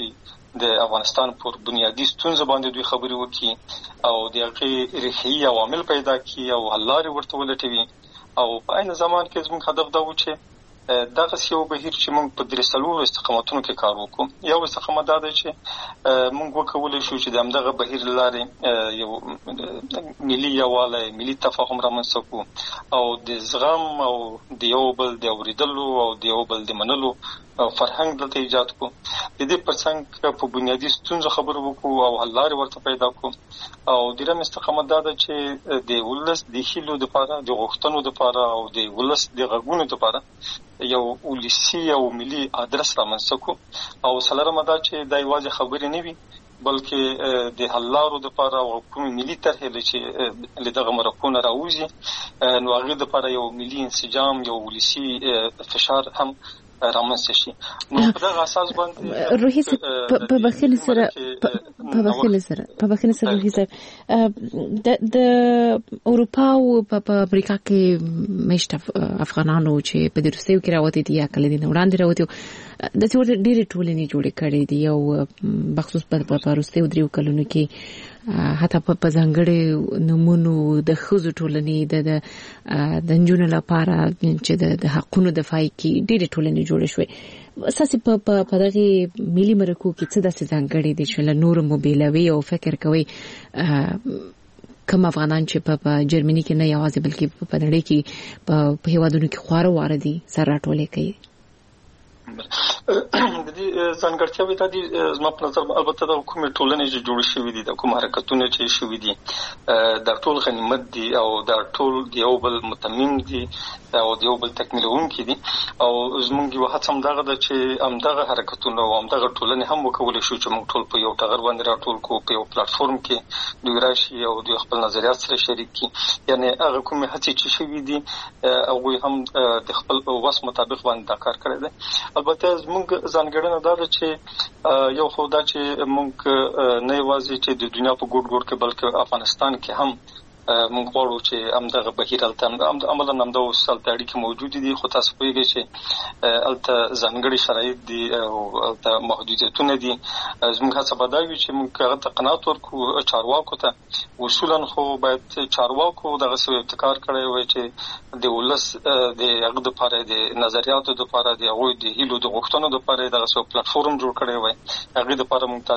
د افغانستان پر بنیادی ستونزې باندې دوی خبرې وکړي او د هغې ریښې عوامل پیدا کړي او حل لارې ورته ولټوي او په عین زمان کې زموږ هدف دا و چې دغه یو بهیر چې موږ په درې څلورو استقامتونو کې کار وکړو. یو استقامت دا دی چې موږ وکولی شو چې د همدغه بهیر له لارې یو ملي یووالی ملي تفاهم رامنځته کړو او د زغم او د یو بل د اورېدلو او د یو بل د منلو فرهنګ دلته ایجاد کړو. د دې په څنګ په بنیادي ستونزو خبرې وکړو او حل لارې ورته پیدا کړو او درېیم استقامت دا ده چې د ولس د هیلو دپاره د غوښتنو دپاره او د ولس د غږونو دپاره یو ولسي او ملي ادرس رامنځته کړو او څلورمه دا چې دا یوازې خبرې نه وي بلکې د حل لارو دپاره او کومې ملي طرحې چې له دغه مرکو نه راوځي نو هغې دپاره یو ملي انسجام یو ولسي فشار هم رامنځته شي. نو په دغه اساس باندې روحي په بخیل سره په بخیل سره په بخیل سره روحي سره د د اروپا او په امریکا کې مشت افغانانو چې په درسیو کې راوتی دي یا کله دي وړاندې راوتی د څور ډېری ټولنې جوړې کړې دي او بخصوص په روسي او دریو کلونو کې حتی په ځانګړي نمونو د ښځو ټولنې د د نجونو لپاره چې د حقونو دفاع کوي ډېرې ټولنې جوړې شوې. اساسي په په دغه ملي مرکو کې څه داسې ځانګړي دي چې له نورو مو بیلوي او فکر کوي کوم افغانان چې په جرمني کې نه یوازې بلکې په نړۍ کې په هیوادونو کې خواره واره دي سره راټولې کوي. د دې ځانګړتیاوې دا دي زما په نظر البته د کومې ټولنې چې جوړې شوي دي د کوم حرکتونه چې شوي دي دا ټول غنیمت دي او دا ټول د یو بل متمم دي او د یو بل تکمیلونکي دي او زموږ یو هڅه همدغه ده چې همدغه حرکتونه او همدغه ټولنې هم وکولی شو چې موږ ټول په یو ټغر باندې راټول کړو په یو پلاټفورم کې دوی راشي او دوی خپل نظریات سره شریک کړي یعنې هغه کومې هڅې چې شوي دي هغوی هم د خپل وس مطابق باندې دا کار کړی دی. البته زموږ ځانګړنه دا ده چې یو خو دا چې موږ نه یوازې چې د دنیا په ګوټ ګوټ کې بلکې افغانستان کې هم موږ غواړو چې همدغه بهیر هلته عملا همدا اوس هلته اړیکې موجودې دي خو تاسو پوهېږئ چې هلته ځانګړي شرایط دي او هلته محدودیتونه دي. زموږ هڅه به دا وي چې موږ هغه ته قناعت ورکړو چارواکو ته اصولا خو باید چارواکو دغسې ابتکار کړی وای چې د ولس د هغه دپاره د نظریاتو دپاره د هغوی د هیلو د غوښتنو دپاره یې دغسې پلاټفورم جوړ کړی وای. هغې دپاره موږ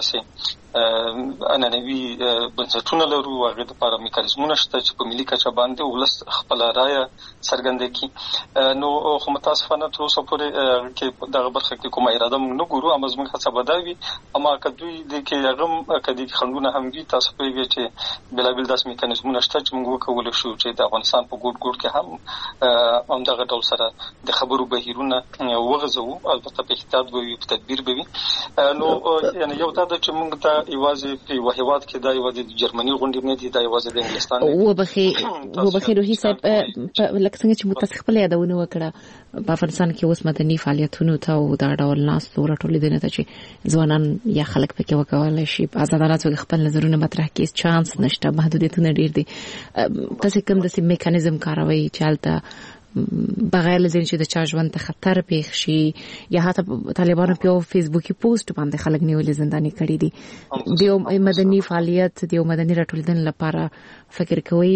تاسې عنعنوي بنسټونه لرو هغې دپاره میکانیزمونه شته چې په ملي کچه باندې ولس خپله رایه څرګنده کړي. نو خو متاسفانه تر اوسه پورې کې دغه برخه کې کومه اراده موږ نه ګورو اما زموږ هڅه به دا وي اما که دوی د کې هغه هم که د خنډونه هم وي تاسو پوهېږئ چې بېلابېل داسې میکانیزمونه شته چې موږ وکولی شو چې د افغانستان په ګوټ ګوټ کې هم همدغه ډول سره د خبرو بهیرونه وغځوو البته په احتیاط به وي په تدبیر به وي. نو یعنې یو دا ده چې موږ ته یوازې په یوه هېواد کې دا یوازې د جرمني غونډې نه دي دا یوازې د انګلستان وبخي وبخي روحي صاحب لکه څنګه چې متاسف خپل یادونه وکړه په افغانستان کې اوس مدني فعالیتونو ته او دا ډول ناس تور ټولې نه ته چې ځوانان یا خلک پکې وکولای شي په آزادانه توګه خپل نظرونه مطرح کړي چانس نشته محدودیتونه ډیر دي. تاسو کوم د میکانیزم کاروي چې حالت بغیر لزین چې د چا ژوند ته خطر پیښ شي یا حتی طالبانو په فیسبوکي پوسټ باندې خلک نیولې زنداني کړي دي د مدني فعالیت د مدني راټولېدنې لپاره فکر کوي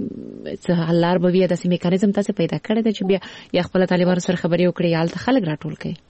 چې حل لار به وي داسې میکانیزم تاسو پیدا کړی دی چې بیا یا خپل طالبانو سره خبرې وکړي یا هلته خلک راټول کړي.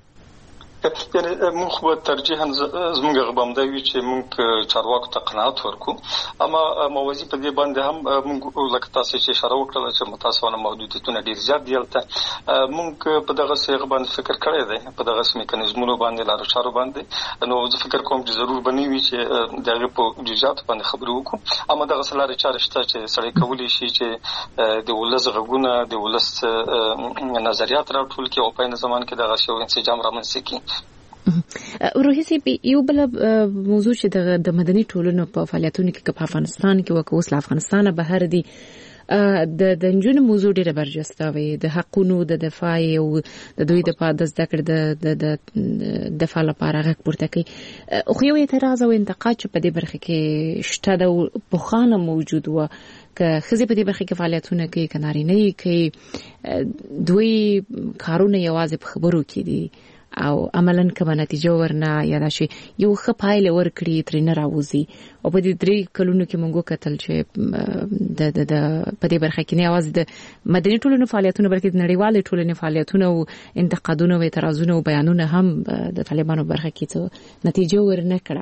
یعنی موږ خو ترجیحاً زموږ هغه به همدا وي چې موږ چارواکو ته قناعت ورکړو اما موازي په دې باندې هم موږ لکه تاسو چې اشاره وکړله چې متاسفانه محدودیتونه ډېر زیات دي هلته موږ په دغسې هغه باندې فکر کړی دی په دغسې میکانیزمونو باندې لارو چارو باندې. نو زه فکر کوم چې ضرور به نه وي چې د هغې په جزیاتو باندې خبرې وکړو اما دغسې لارې چارې شته چې سړی کولی شي چې د ولس غږونه د ولس نظریات راټول کړي او په عین زمان کې دغسې یو انسجام رامنځته کړي. روحي صاحب یو بل موضوع چې د مدني ټولنو په فعالیتونو کې په افغانستان کې وکه اوس له افغانستانه بهر دي د د نجونو موضوع ډېره برجسته وي د حقونو د دفاع او د دوی د پاده زده کړې د دفاع لپاره غږ پورته کوي خو یو اعتراض او انتقاد چې په دې برخه کې شته د پخوانه موجود و که ښځې په دې برخه کې فعالیتونه کوي که نارینه یې کوي دوی کارونه یوازې په خبرو کې دي او عملاً کومه نتیجه ورنه یا راشي یو ښه پایله ورکړي ترنه راوځي او په دې درې کلونو کې موږ کتل چې د د په دې برخه کې نه اواز د مدني ټولنې فعالیتونه بلکې د نړیوالې ټولنې فعالیتونه او انتقادونه او اعتراضونه او بیانونه هم د طالبانو برخه کې څه نتیجه ورنه کړه.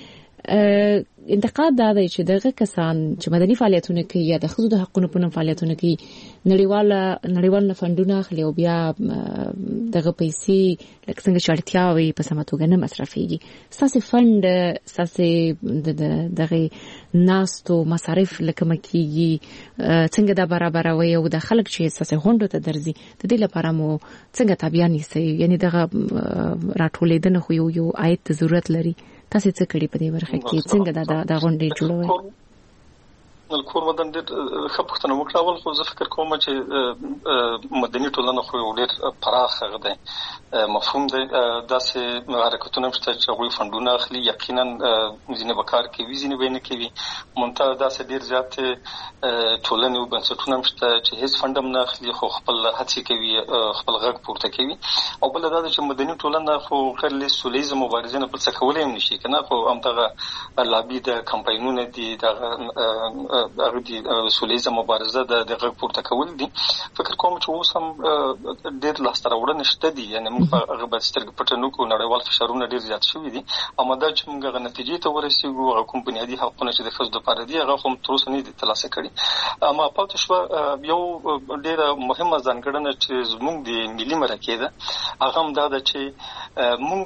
انتقاد دا دی چې دغه کسان چې مدني فعالیتونه کوي یا د ښځو د حقوقو په فعالیتونه کوي نړیوال نړیوال فندونه اخلي او بیا دغه پیسې لکه څنګه شړتیا وي په سمه توګه نه مصرفيږي. ساسي فند ساسي دغه ناستو مصارف لکه مکیږي څنګه دا برابروي او د خلک چې ساسي هوندو ته درځي د دې لپاره مو څنګه تابعانی سي یعنی دغه راټولېدنه خو یو یو آیت ضرورت لري. تاسو څه کړی په دې برخه کې څنګه دا دا غونډې جوړوي؟ الکور مدن د خپختنه وکړول خو زه فکر کوم چې مدني ټولنه خو ډېر پراخ غده مفهوم دی داسې حرکتونه شته چې غوي فندونه اخلي یقینا ځینې وکړ کې وی ځینې بینه کوي مونته داسې ډېر زیات ټولنه او بنسټونه شته چې هیڅ فندم نه اخلي خو خپل هڅې کوي خپل غږ پورته کوي او بل دا چې مدني ټولنه خو کله سولېزم مبارزه نه پڅ کولای هم نشي کنه خو همدغه لابي د کمپاینونه دي د هغه دي سولېزم مبارزه د دغه پورته کول دي. فکر کوم چې اوس هم ډېر لاس تر وړاندې شته دي یعنی موږ هغه بل سترګ پټنو کو نړیوال فشارونه ډېر زیات شوي دي اما دا چې موږ غو نتیجې ته ورسېږو هغه کوم بنیادی حقونه چې د ښځو لپاره دي هغه هم تر اوسه نه دي ترلاسه کړي. اما پاتې شو یو ډېره مهمه ځانګړنه چې زموږ د ملي مرکه ده هغه هم دا ده چې موږ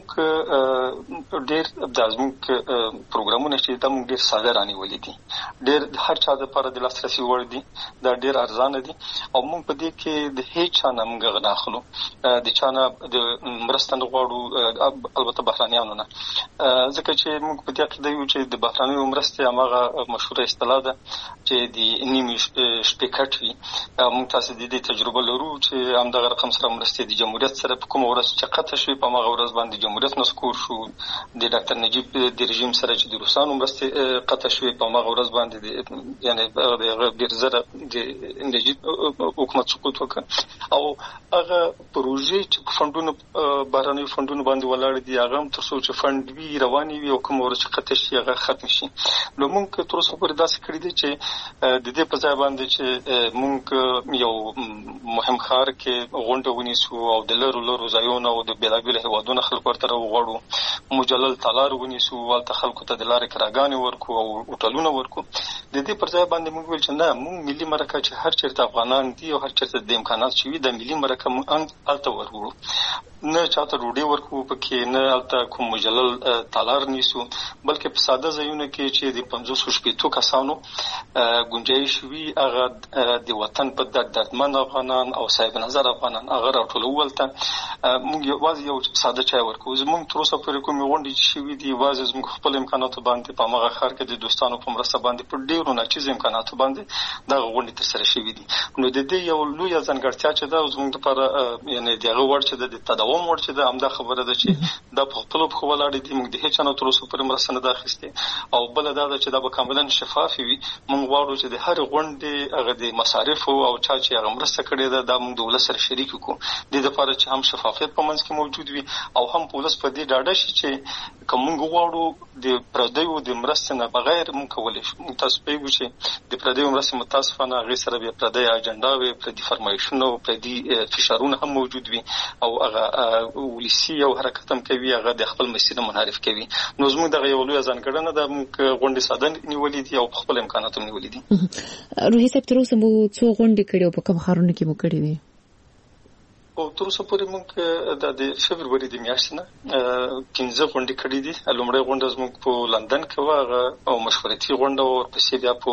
ډېر د زموږ پروګرامونه چې دا موږ ډېر ساده رانیولې دي ډېر هر چا د لپاره د لاسرسي وړ دي دا ډېر ارزانه دي او موږ په دې کې د هیڅ چانه موږ غناخلو د چانه د مرستند غواړو البته بهرانيانو نه ځکه چې موږ په دې کې د یو چې د بهراني مرستې هغه مشهور اصطلاح ده چې د نیمه شپکټ وي موږ تاسو د دې تجربه لرو چې همدغه رقم سره مرستې د جمهوریت سره په کوم ورځ چې قطع شوی په هغه ورځ باندې جمهوریت نسکور شو د ډاکټر نجیب د رژیم سره چې د روسانو مرستې قطع شوی په هغه ورځ باندې یعنی هغه بیرزره د نجیب حکومت سقوط وکړ او هغه پروژې چې فندونه بهراني فندونه باندې ولاړ دي هغه تر څو چې فند وی رواني وي او کوم ورځ قطع شي هغه ختم شي نو موږ تر اوسه پورې داسې کړی دي چې د دې په ځای باندې چې موږ یو مهم ښار کې غونډه ونیسو او د لرو لرو ځایونو او د بېلابېلو هیوادونو خلکو ورته وغواړو مجلل تالار ونیسو ولته خلکو ته د لارې کراګانې ورکو او هوټلونه ورکو د دې پر ځای باندې موږ ویل چې نه موږ ملي مرکه چې هر چیرته افغانان دي او هر چیرته د امکانات شوي د ملي مرکه موږ الته ورغو نه چاته روډي ورکو پکې نه الته کوم مجلل تالار نیسو بلکې په ساده ځایونه کې چې د پنځوس شپږ کسانو گنجائش وي هغه د وطن په درد دردمن افغانان او صاحب نظر افغانان هغه راټولول ته موږ یوازې یو ساده چای ورکو زموږ تر اوسه پورې کومې غونډې چې شوي دي یوازې زموږ خپل امکاناتو باندې په هغه ښار کې د دوستانو په مرسته باندې په ډېرو ناچیز امکاناتو باندې دا غونډې ترسره شوي دي نو د دې یو لوی ځانګړتیا چې دا زموږ لپاره یعنی دغه وړ چې د تداوم وړ چې دا همدا خبره ده چې دا په خپل په ولاړ دي موږ د هیڅ نه تر اوسه پورې مرسته نه داخسته او بل دا چې دا به کاملا شفاف وي موږ غواړو چې د هر غونډې هغه د مصارف او چا چې هغه مرسته کړې ده دا موږ د ولس سره شریک وکړو د دې لپاره چې هم شفافیت په منځ کې موجود وي او هم ولس په دې ډاډه شي چې کوم موږ غواړو د پردیو د مرستې نه بغیر موږ کولای شو موږ تاسو په یو چې د پردیو مرستې متاسفانه غیر سره به پردی اجنډا وي پردی فرمایشونه او پردی فشارونه هم موجود وي او هغه ولسی او حرکت هم کوي هغه د خپل مسیر منحرف کوي نو زموږ دغه یو لوی ځانګړنه ده موږ غونډې ساده نیولې دي او خپل امکانات هم نیولې دي. روحي صاحب تر اوسه مو څو غونډې کړې او په کوم ښارونو کې مو کړې دي؟ او تر اوسه پورې موږ د فبرवरी د میاشتې نه پنځه غونډې کړې دي. لومړی غونډه زموږ په لندن کې و او مشورتي غونډه او ورپسې بیا په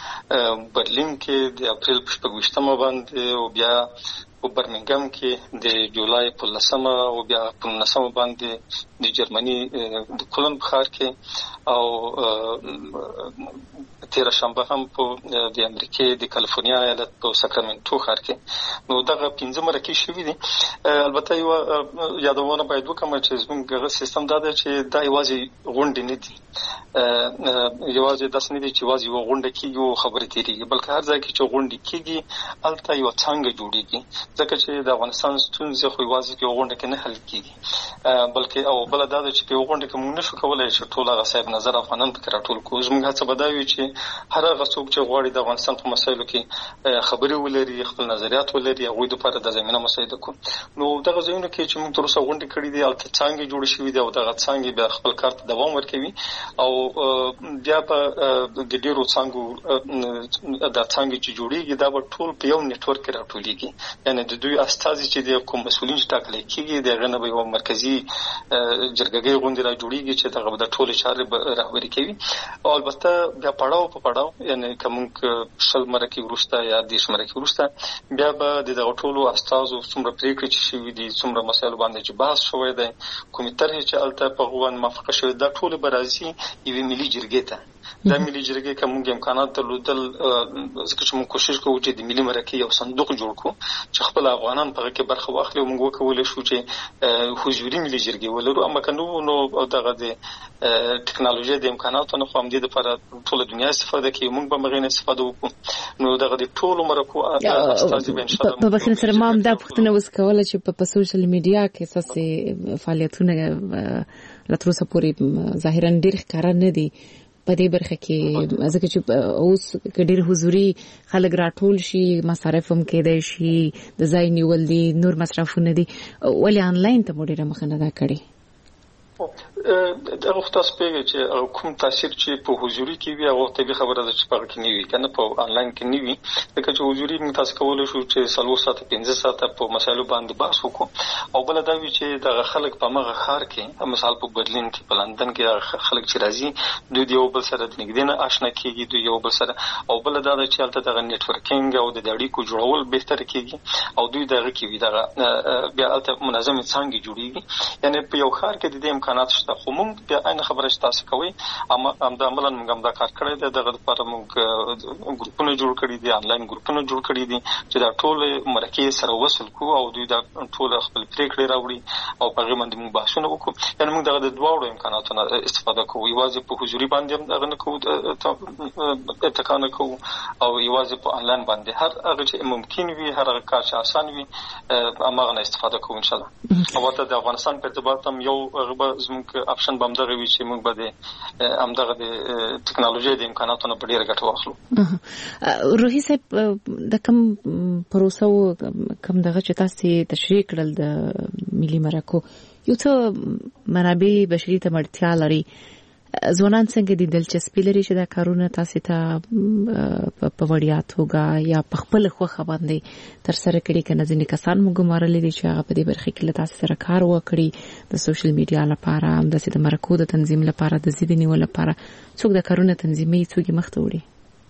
برلین کې د اپریل په شپږویشتمه باندې او بیا په برمنګم کې د جولای په لسمه او بیا په نهمه باندې د جرمني د کولن ښار کې او تیر شنبه هم په د امریکای د کالیفورنیا ایالت په ساکرامنټو ښار کې نو دغه پنځه مرکې شوي دي. البته یو یادونه باید وکړم چې زموږ سیستم دا دی چې دا یوازې غونډې نه دي، یوازې داسې نه دي چې یوازې یوه غونډه کېږي او خبرې تېرېږي، بلکې هر ځای کې چې غونډې کېږي هلته یوه څانګه جوړېږي، ځکه چې د افغانستان ستونزې خو یوازې په یوه غونډه کې نه حل کېږي، بلکې او بله دا ده چې په یوه غونډه کې موږ نشو کولی چې ټول هغه صاحب نظر افغانان پکې راټول کړو. زموږ هڅه به دا وي چې هر هغه څوک چې غواړي د افغانستان په مسایلو کې خبرې ولري، خپل نظریات ولري، هغوی دپاره د زمینه مساعده کړو. نو دغه ځایونو کې چې موږ تر اوسه غونډې کړي دي هلته څانګې جوړې شوي دي او دغه څانګې بیا خپل کار ته دوام ورکوي او بیا به د ډېرو څانګو دا څانګې چې جوړېږي دا به ټول په یو نیټورک کې راټولېږي، یعنې د دوی استازي چې دی کوم مسؤلین چې ټاکلی کېږي د هغه نه به یوه مرکزي جرګګۍ غوندې را جوړېږي چې دغه به د ټولې چارې رهبري کوي. او البته بیا پړاو په پړاو، یعنې که موږ شل مرکې وروسته یا دېرش مرکې وروسته بیا به د دغه ټولو استازو څومره پرېکړې چې شوي دي، څومره مسایلو باندې چې بحث شوی دی، کومې طرحې چې هلته په هغو باندې موافقه شوې دا ټولې به راځي یوې ملي جرګې ته. دا ملي جرګې که موږ امکانات درلودل، ځکه چې موږ کوشش کوو چې د ملي مرکې یو صندوق جوړ کړو چې خپل افغانان په هغه کې برخه واخلي او موږ وکولی شو چې حضوري ملي جرګې ولرو. اما که نه وو نو دغه د ټکنالوژۍ د امکاناتو نه خو همدې دپاره ټوله دنیا استفاده کوي، موږ به هم هغې نه استفاده وکړو. نو دغه د ټولو مرکو استازي به انشاءالله په بخښنې سره ما هم دا پوښتنه اوس کوله چې په سوشل میډیا کې ستاسې فعالیتونه لا تر اوسه پورې ظاهرا ډېر ښکاره نه دي په دې برخه کې، ځکه چې اوس که ډېر حضوري خلک راټول شي مصارف هم کېدای شي، د ځای نیول دي، نور مصرفونه دي، ولې آنلاین ته مو ډېره مخه نه ده کړې؟ دغه خو تاسو پوهېږئ چې کوم تاثیر چې په حضوري کې وي هغه طبیعي خبره ده چې په هغه کې نه وي، که نه په آنلاین کې نه وي، ځکه چې حضوري موږ تاسو کولی شو چې څلور ساعته پنځه ساعته په مسایلو باندې بحث وکړو. او بله دا وي چې دغه خلک په همغه ښار کې، مثال په برلین کې، په لندن کې هغه خلک چې راځي دوی د یو بل سره د نږدې نه اشنا کېږي، دوی یو بل سره، او بله دا ده چې هلته دغه نیټورکینګ او د اړیکو جوړول بهتره کېږي او دوی دغه کې وي دغه بیا هلته منظمې څانګې جوړېږي، یعنې په یو ښار کې د دې امکانات شته. خو موږ بیا عین خبره چې تاسو کوئ همدا عملا موږ همدا کار کړی دی، دغه دپاره موږ ګروپونه جوړ کړي دي، آنلاین ګروپونه جوړ کړي دي چې دا ټولې مرکې سره وصل کړو او دوی دا ټول خپل پرېکړې راوړي او په هغې باندې موږ بحثونه وکړو. یعنې موږ دغه د دواړو امکاناتو نه استفاده کوو، یوازې په حضوري باندې هم دغه نه کوو، اتکا نه کوو، او یوازې په آنلاین باندې هر هغه چې ممکن وي، هر هغه کار چې آسان وي هماغه نه استفاده کوو انشاءالله. او ورته د افغانستان په اعتبار هم یو هغه به زموږ اپشن به همدغه وي چې موږ به د همدغه د ټکنالوژۍ د امکاناتو نه په ډېره ګټه واخلو. روحي صاحب، د کوم پروسه و کوم دغه چې تاسې تشریح کړل د ملي مرکو، یو څه منابع بشري ته اړتیا لري، ځوانان څنګه دي دلچسپي لري چې دا کارونه تاسې ته په وړیا توګه یا په خپله خوښه باندې ترسره کړي؟ که نه ځینې کسان مو ګمارلی دي چې هغه په دې برخه کې له تاسې سره کار وکړي د سوشل میډیا لپاره، همداسې د مرکو د تنظیم لپاره، د ضد نیولو لپاره، څوک دا کارونه تنظیموي، څوک یې مخته وړي؟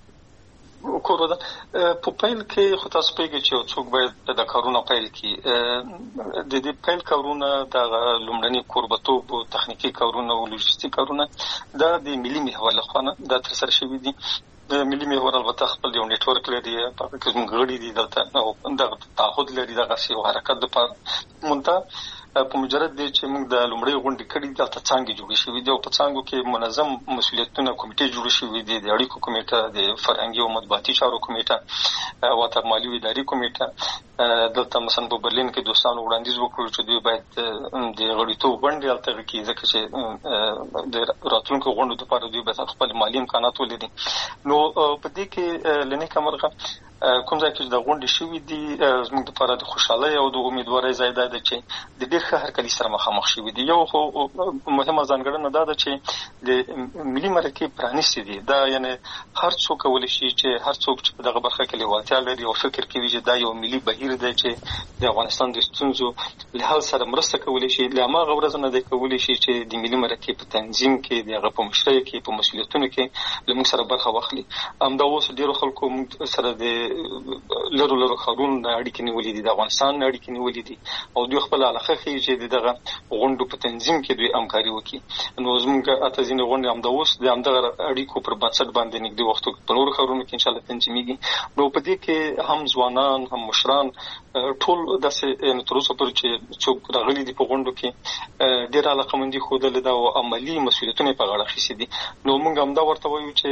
کورو ده په پیل کې خو تاسو پوهېږئ چې یو څوک باید دا کارونه پیل کړي. د دې پیل کارونه د لومړني کوربتوب تخنیکي کارونه او لوجستیک کارونه دا د ملي محور لخوا نه دا ترسره شوي دي. ملي محور البته خپل یو نیټورک لري، په هغه کې زموږ غړي دي دلته او دغه تعهد لري دغسې یو حرکت دپاره. منتها په مجرد دی چې موږ د لومړۍ غونډې کړي دي هلته څانګې جوړې شوي دي او په څانګو کې منظم مسؤلیتونه کمیټې جوړې شوي دي، د اړیکو کمیټه، د فرهنګي او مطبوعاتي چارو کمیټه، واته مالي او اداري کمیټه. دلته مثلا په برلین کې دوستانو وړاندیز وکړو چې دوی باید د غړیتوب ونډې هلته کړي، ځکه چې د راتلونکو غونډو دپاره دوی باید خپل مالي امکانات ولري. نو په دې کې له نیکه مرغه کوم ځای کې د غونډې شوي دي زموږ دپاره د خوشحالۍ او د امیدوارۍ ځای دا ده چې د ډېر ښه هرکلي سره مخامخ شوي دي. یو خو مهمه ځانګړنه دا ده چې د ملي مرکې پرانیستې دي، دا یعنې هر څوک کولی شي چې هر څوک چې په دغه برخه کې لیوالتیا لري او فکر کوي چې دا یو ملي بهیر دی چې د افغانستان د ستونزو له حل سره مرسته کولی شي، له هماغه ورځ نه دی کولی شي چې د ملي مرکې په تنظیم کې، د هغه په مشرۍ کې، په مسؤلیتونو کې له موږ سره برخه واخلي. همدا اوس ډېرو خلکو موږ سره د لرو لرو خارون اړیکې نیولې دي د افغانستان اړیکې نیولې دي او دوی خپل علاقه خي چې دغه غونډو په تنظیم کې دوی همکاري وکړي. نو زموږ اته ځینې غونډې هم د اوس د همدغه اړیکو پر بنسټ باندې نږدې وختو په نورو خارونو کې ان شاء الله تنظیمېږي. نو په دې کې هم ځوانان هم مشران ټول داسې تر اوسه پورې چې څوک راغلي دي په غونډو کې ډېر علاقمندي ښودلې ده او عملي مسؤلیتونه په غاړه اخیستي دي. نو موږ هم دا ورته وایو چې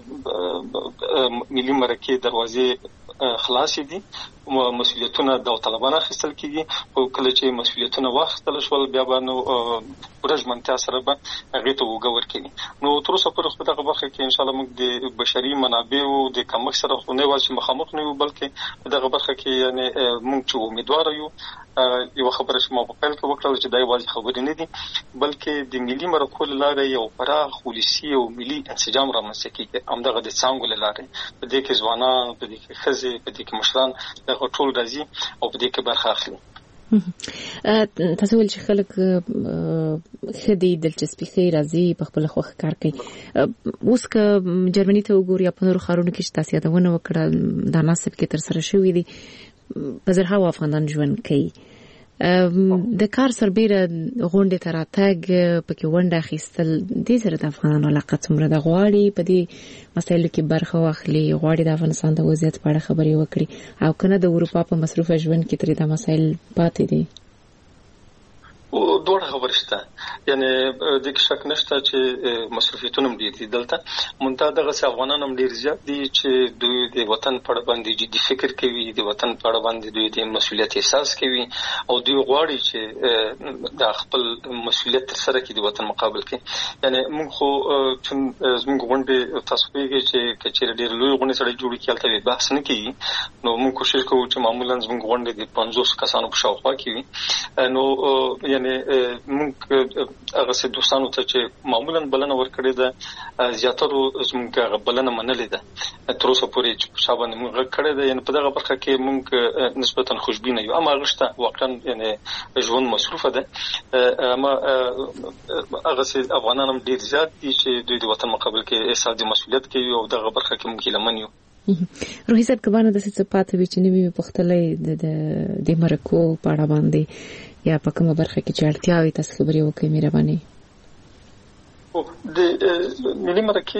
ملي مرکې دروازې خلاصې دي، مسؤلیتونه داوطلبانه اخیستل کیږي او کله چې مسؤلیتونه واخیستل شول بیا به نو ورژمنتیا سره به هغې ته اوږه ورکوي. نو تر اوسه پورې په دغه برخه کې انشاءالله موږ د بشري منابعو د کمښت سره خو نه یوازې مخامخ نه یو بلکې په دغه برخه کې یعنې موږ چې امیدواره یو یو خبره چې ما په پیل کې وکړل چې دا یوازې خبرې نه دي بلکې د ملي مرکو له لارې یو پراخ ولسي او ملي انسجام رامنځته کېږي. همدغه د څانګو له لارې په دې کې ځوانان، په دې کې ښځې، په دې کې مشران دغه ټول راځي او په دې کې برخه اخلي. تاسو ول چې خلک خدي دلچسپي خیر راځي په خپل خوخ کار کوي. اوس که جرمني ته وګوري په نورو خارونو کې چې تاسو یادونه وکړه د ناسب کې تر سره شوې دي په زرهاو افغانان ژوند کوي. د کار سربېره غونډې ته راتګ پکې ونډه اخیستل دې سره د افغانانو علاقه څومره ده؟ غواړي په دې مسایلو کې برخه واخلي، غواړي د افغانستان د وضعیت په اړه خبرې وکړي او کنه د اروپا په مصروفه ژوند کې ترې دا مسایل پاتې دي؟ او دوه خبرې شته، یعنی د کې شک نشته چې مصرفیتونه ډېر دي دلته، مونږ دغه افغانان هم ډېر زیات دي چې دوی د وطن په اړه باندې جدي فکر کوي، د وطن په اړه باندې دوی د مسؤلیت احساس کوي او دوی غواړي چې د خپل مسؤلیت تر سره کړي د وطن مقابل کې. یعنی موږ خو زموږ غونډې تاسو پیږي چې کچېر ډېر لوی غونډې سره جوړ کړي تل بحث نه کوي. نو موږ کوشش کوو چې معمولا زموږ غونډې د پنځوس کسانو په شاوخوا کې وي. نو یعنی موږ هغه څه دوستانو ته چې معمولا بلنه ورکړې ده زیاترو زموږ بلنه منلې ده تر اوسه پورې چې په شابه موږ کړې ده. یعنی په دغه برخه کې موږ نسبتا خوشبینه یو، اما غشته واقعا یعنی ژوند مصروفه ده، اما هغه څه افغانان هم ډېر زیات دي چې دوی د وطن مقابل کې احساس د مسؤلیت کوي او دغه برخه کې موږ لمن یو. روحي صاحب کبانه د څه پاتې وي چې نوی پختلې د د مرکو په اړه باندې یا په کومه برخه کې چې اړتیا وي تاسو خبرې وکړئ مهرباني. د ملي مرکې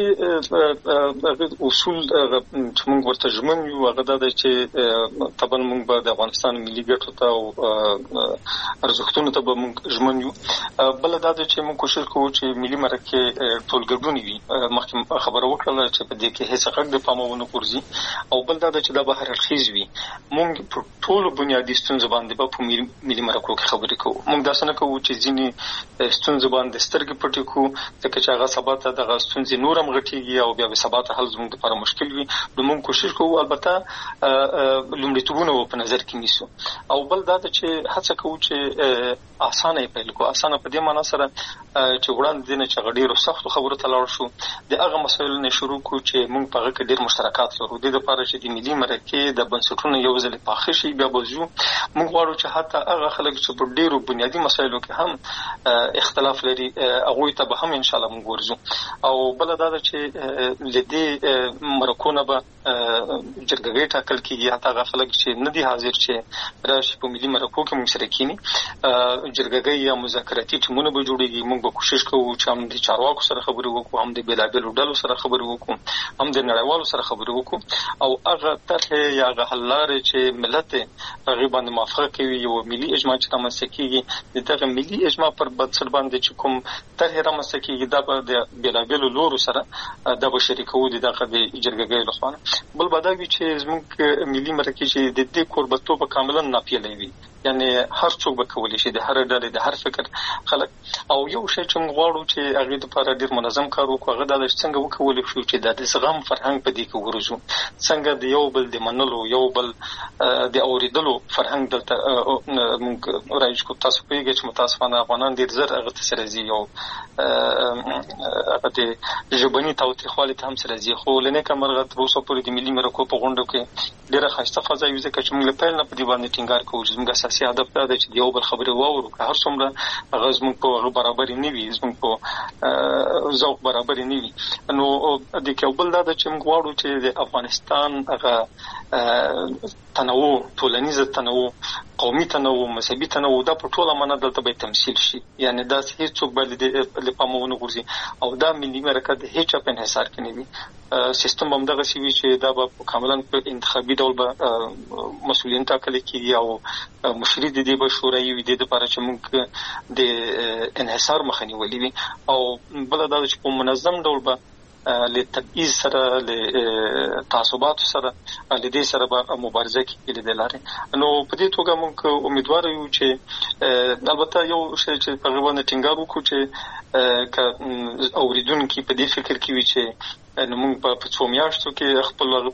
اصول چې موږ ورته ژمن یو هغه دا دی چې طبعا موږ به د افغانستان ملي ګټو ته او ارزښتونو ته به موږ ژمن یو. بل دا دی چې موږ کوشش کوو چې ملي مرکې ټول ګډون وي. مخکې خبره وکړله چې په دې کې هیڅ غږ د پامه ونه غورځي او بل دا دی چې دا به هر اړخیز وي. موږ په ټولو بنیادي ستونزو باندې به په ملي مرکو کې خبرې کوو. موږ داسې نه کوو چې ځینې ستونزو باندې سترګې پټې کړو ځکه چې هغه سبا ته دغه ستونزې نور هم غټېږي او بیا به سبا ته حل زموږ لپاره مشکل وي. نو موږ کوشش کوو البته لومړیتوبونه په نظر کې نیسو او بل دا ده چې هڅه کوو چې اسانه یې پیل کړو. اسانه په دې معنا سره چې وړاندې نه چې ډېرو سختو خبرو ته لاړ شو د هغه مسایلو نه شروع کړو چې موږ په هغه کې ډېر مشترکات لرو. د دې لپاره چې د ملي مرکې د بنسټونو یو ځل پاخه شي بیا به ځو. موږ غواړو چې حتی هغه خلک چې په ډېرو بنیادي مسایلو کې هم اختلاف لري هغوی ته به هم ان شاء الله موږ ورځو. او بل دا ده چې لدې مرکونه به جرګې ټاکل کېږي. حتی هغه خلک چې نه دي حاضر چې راشي په ملي مرکو کې موږ سره کېني جرګې یا مذاکراتي ټیمونه به جوړېږي. موږ به کوشش کوو چې هم د چارواکو سره خبرې وکړو، هم د بېلابېلو ډلو سره خبرې وکړو، هم د نړیوالو سره خبرې وکړو او هغه طرحې یا هغه حل لارې چې ملت هغې باندې موافقه کوي یو ملي اجماع چې رامنځته کېږي د دغه ملي اجماع پر بنسټ باندې چې کوم طرحې رامنځته کېږي دا به د بېلابېلو لورو سره دا به شریکوو د دغه د جرګې لخوا. بل به دا وي چې زموږ ملي مرکې چې د دې کوربتوب کاملا ناپیلی وي. یعنی هر څوک به کولی شي د هر ډلې د هر فکر خلک. او یو شی چې موږ غواړو چې هغې دپاره ډېر منظم کار وکړو هغه دا ده چې څنګه وکولی شو چې دا د زغم فرهنګ په دې کې وروځو، څنګه د یو بل د منلو یو بل د اورېدلو فرهنګ دلته موږ رایج کړو. تاسو پوهېږئ چې متاسفانه افغانان ډېر زر هغه ته سره ځي او هغه د ژبني تاوتریخوالي ته هم سره ځي. خو له نیکه مرغه تر اوسه پورې د ملي مرکو په غونډو کې ډېره ښایسته فضا وي ځکه چې موږ له پیل نه په دې باندې ټینګار کوو چې زموږ اساسي هدف دا دی چې د یو بل خبرې واورو. که هر څومره هغه زموږ په هغه برابر نه وي زموږ په ذوق برابر نه وي نو د کېبل دا چې موږ غواړو چې د افغانستان هغه تنوع ټولنیز تنوع قومي تنوع مذهبي تنوع دا په ټوله معنا دلته به تمثيل شي یعنی دا هیڅ څوک باندې د پامونه ورځي او دا ملي مرکه د هیڅ په انحصار کې نه وي سیستم هم دغه سی وی چې دا به کاملا په انتخابي ډول به مسؤلیت ټاکل کیږي او مشري د دې به شورای وي د لپاره چې موږ د انحصار مخنی ولې وي او بل دا چې په منظم ډول به له تبعیض سره له تعصبات سره له دې سره به مبارزه کوي د لارې نو په دې توګه موږ امیدوار یو چې البته یو شی چې په غوونه ټینګار وکړو چې ک اوریدونکو په دې فکر کې وي چې نو موږ په څو میاشتو کې خپل هغه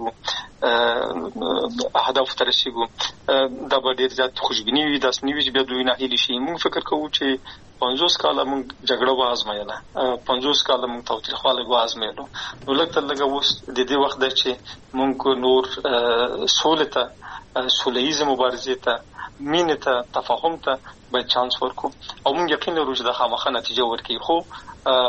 ترسيګو اهداف ترسيګو دا به ډیر زیات خوشبینی وي داس نیوي چې بیا دوی نه هلي شي موږ فکر کوو چې پنځوس کاله موږ جګړه وازمایله پنځوس کاله موږ تاوتریخواله وازمایلو نو لکه لږه اوس د دې وخت د چې موږ نور سولته سولهیزه مبارزه ته مینه ته تفاهم ته به چانس ورکو او موږ یقین لرو چې د خامخا نتیجه ورکړي خو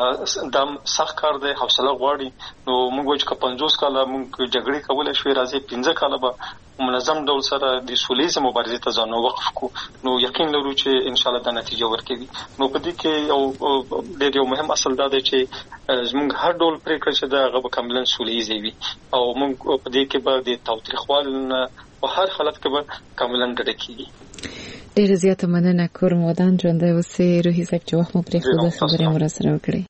دا سخت کار دی حوصله غواړي نو موږ وایو چې پنځوس کاله موږ جګړې کولای شو راځي پنځه کاله به منظم ډول سره د سولهیزه مبارزه ته ځان وقف کو نو یقین لرو چې ان شاء الله دا نتیجه ورکړي نو په دې کې یو ډېر یو مهم اصل دا دی چې موږ هر ډول پریکړه چې دا غو کاملا سولهیزه وي او موږ په دې کې به د تاوتریخوالي په هر حالت کې به کاملا ډډه کیږي ډېر زیاته مننه کور مودان ژوندۍ اوسې روحي صاحب چې وخت مو پرېښود خبرې مو راسره وکړې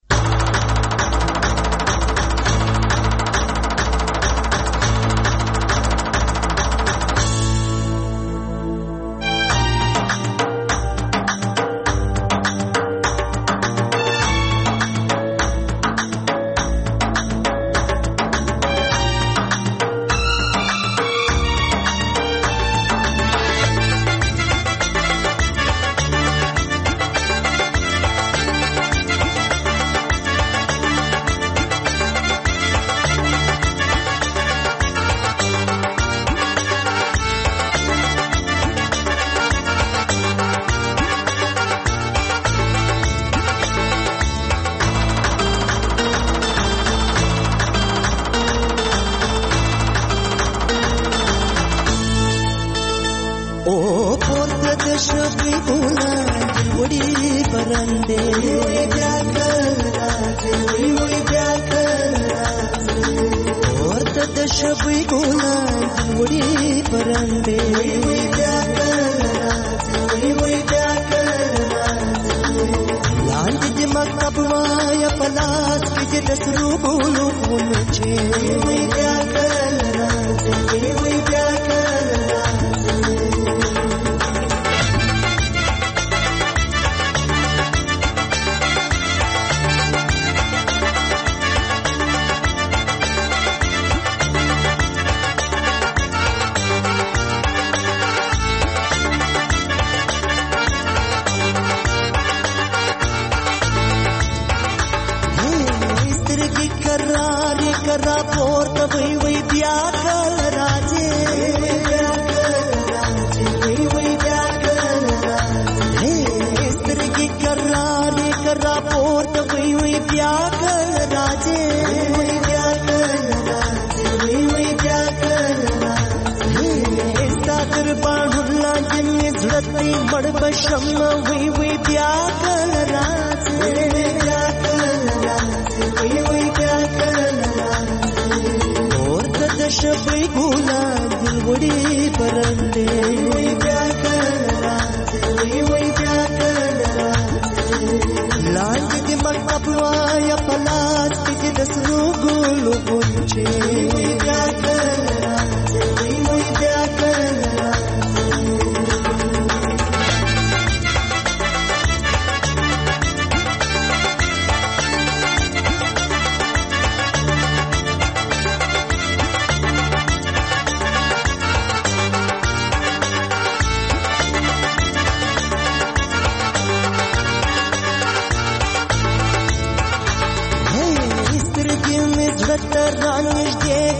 Ranish de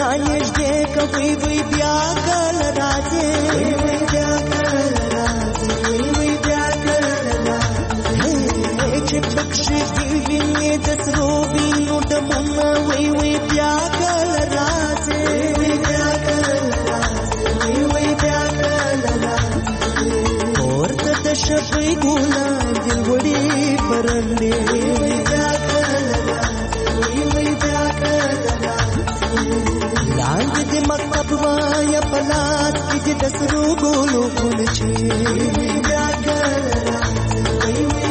رانیږدې کوي وی بیا کله راځي وی بیا کله راځي وی بیا کله راځي چې پکښې دی وینې د سرو وینو د منا وی وی بیا کله راځي وی بیا کله راځي وی بیا کله راځي ورته د شپې ګلان دل وړي پرندې وی بیا کله راځي وی بیا کله لاندې د مکتب وایا پلات کې د سرو ګلو ګل چې بیا کله راځي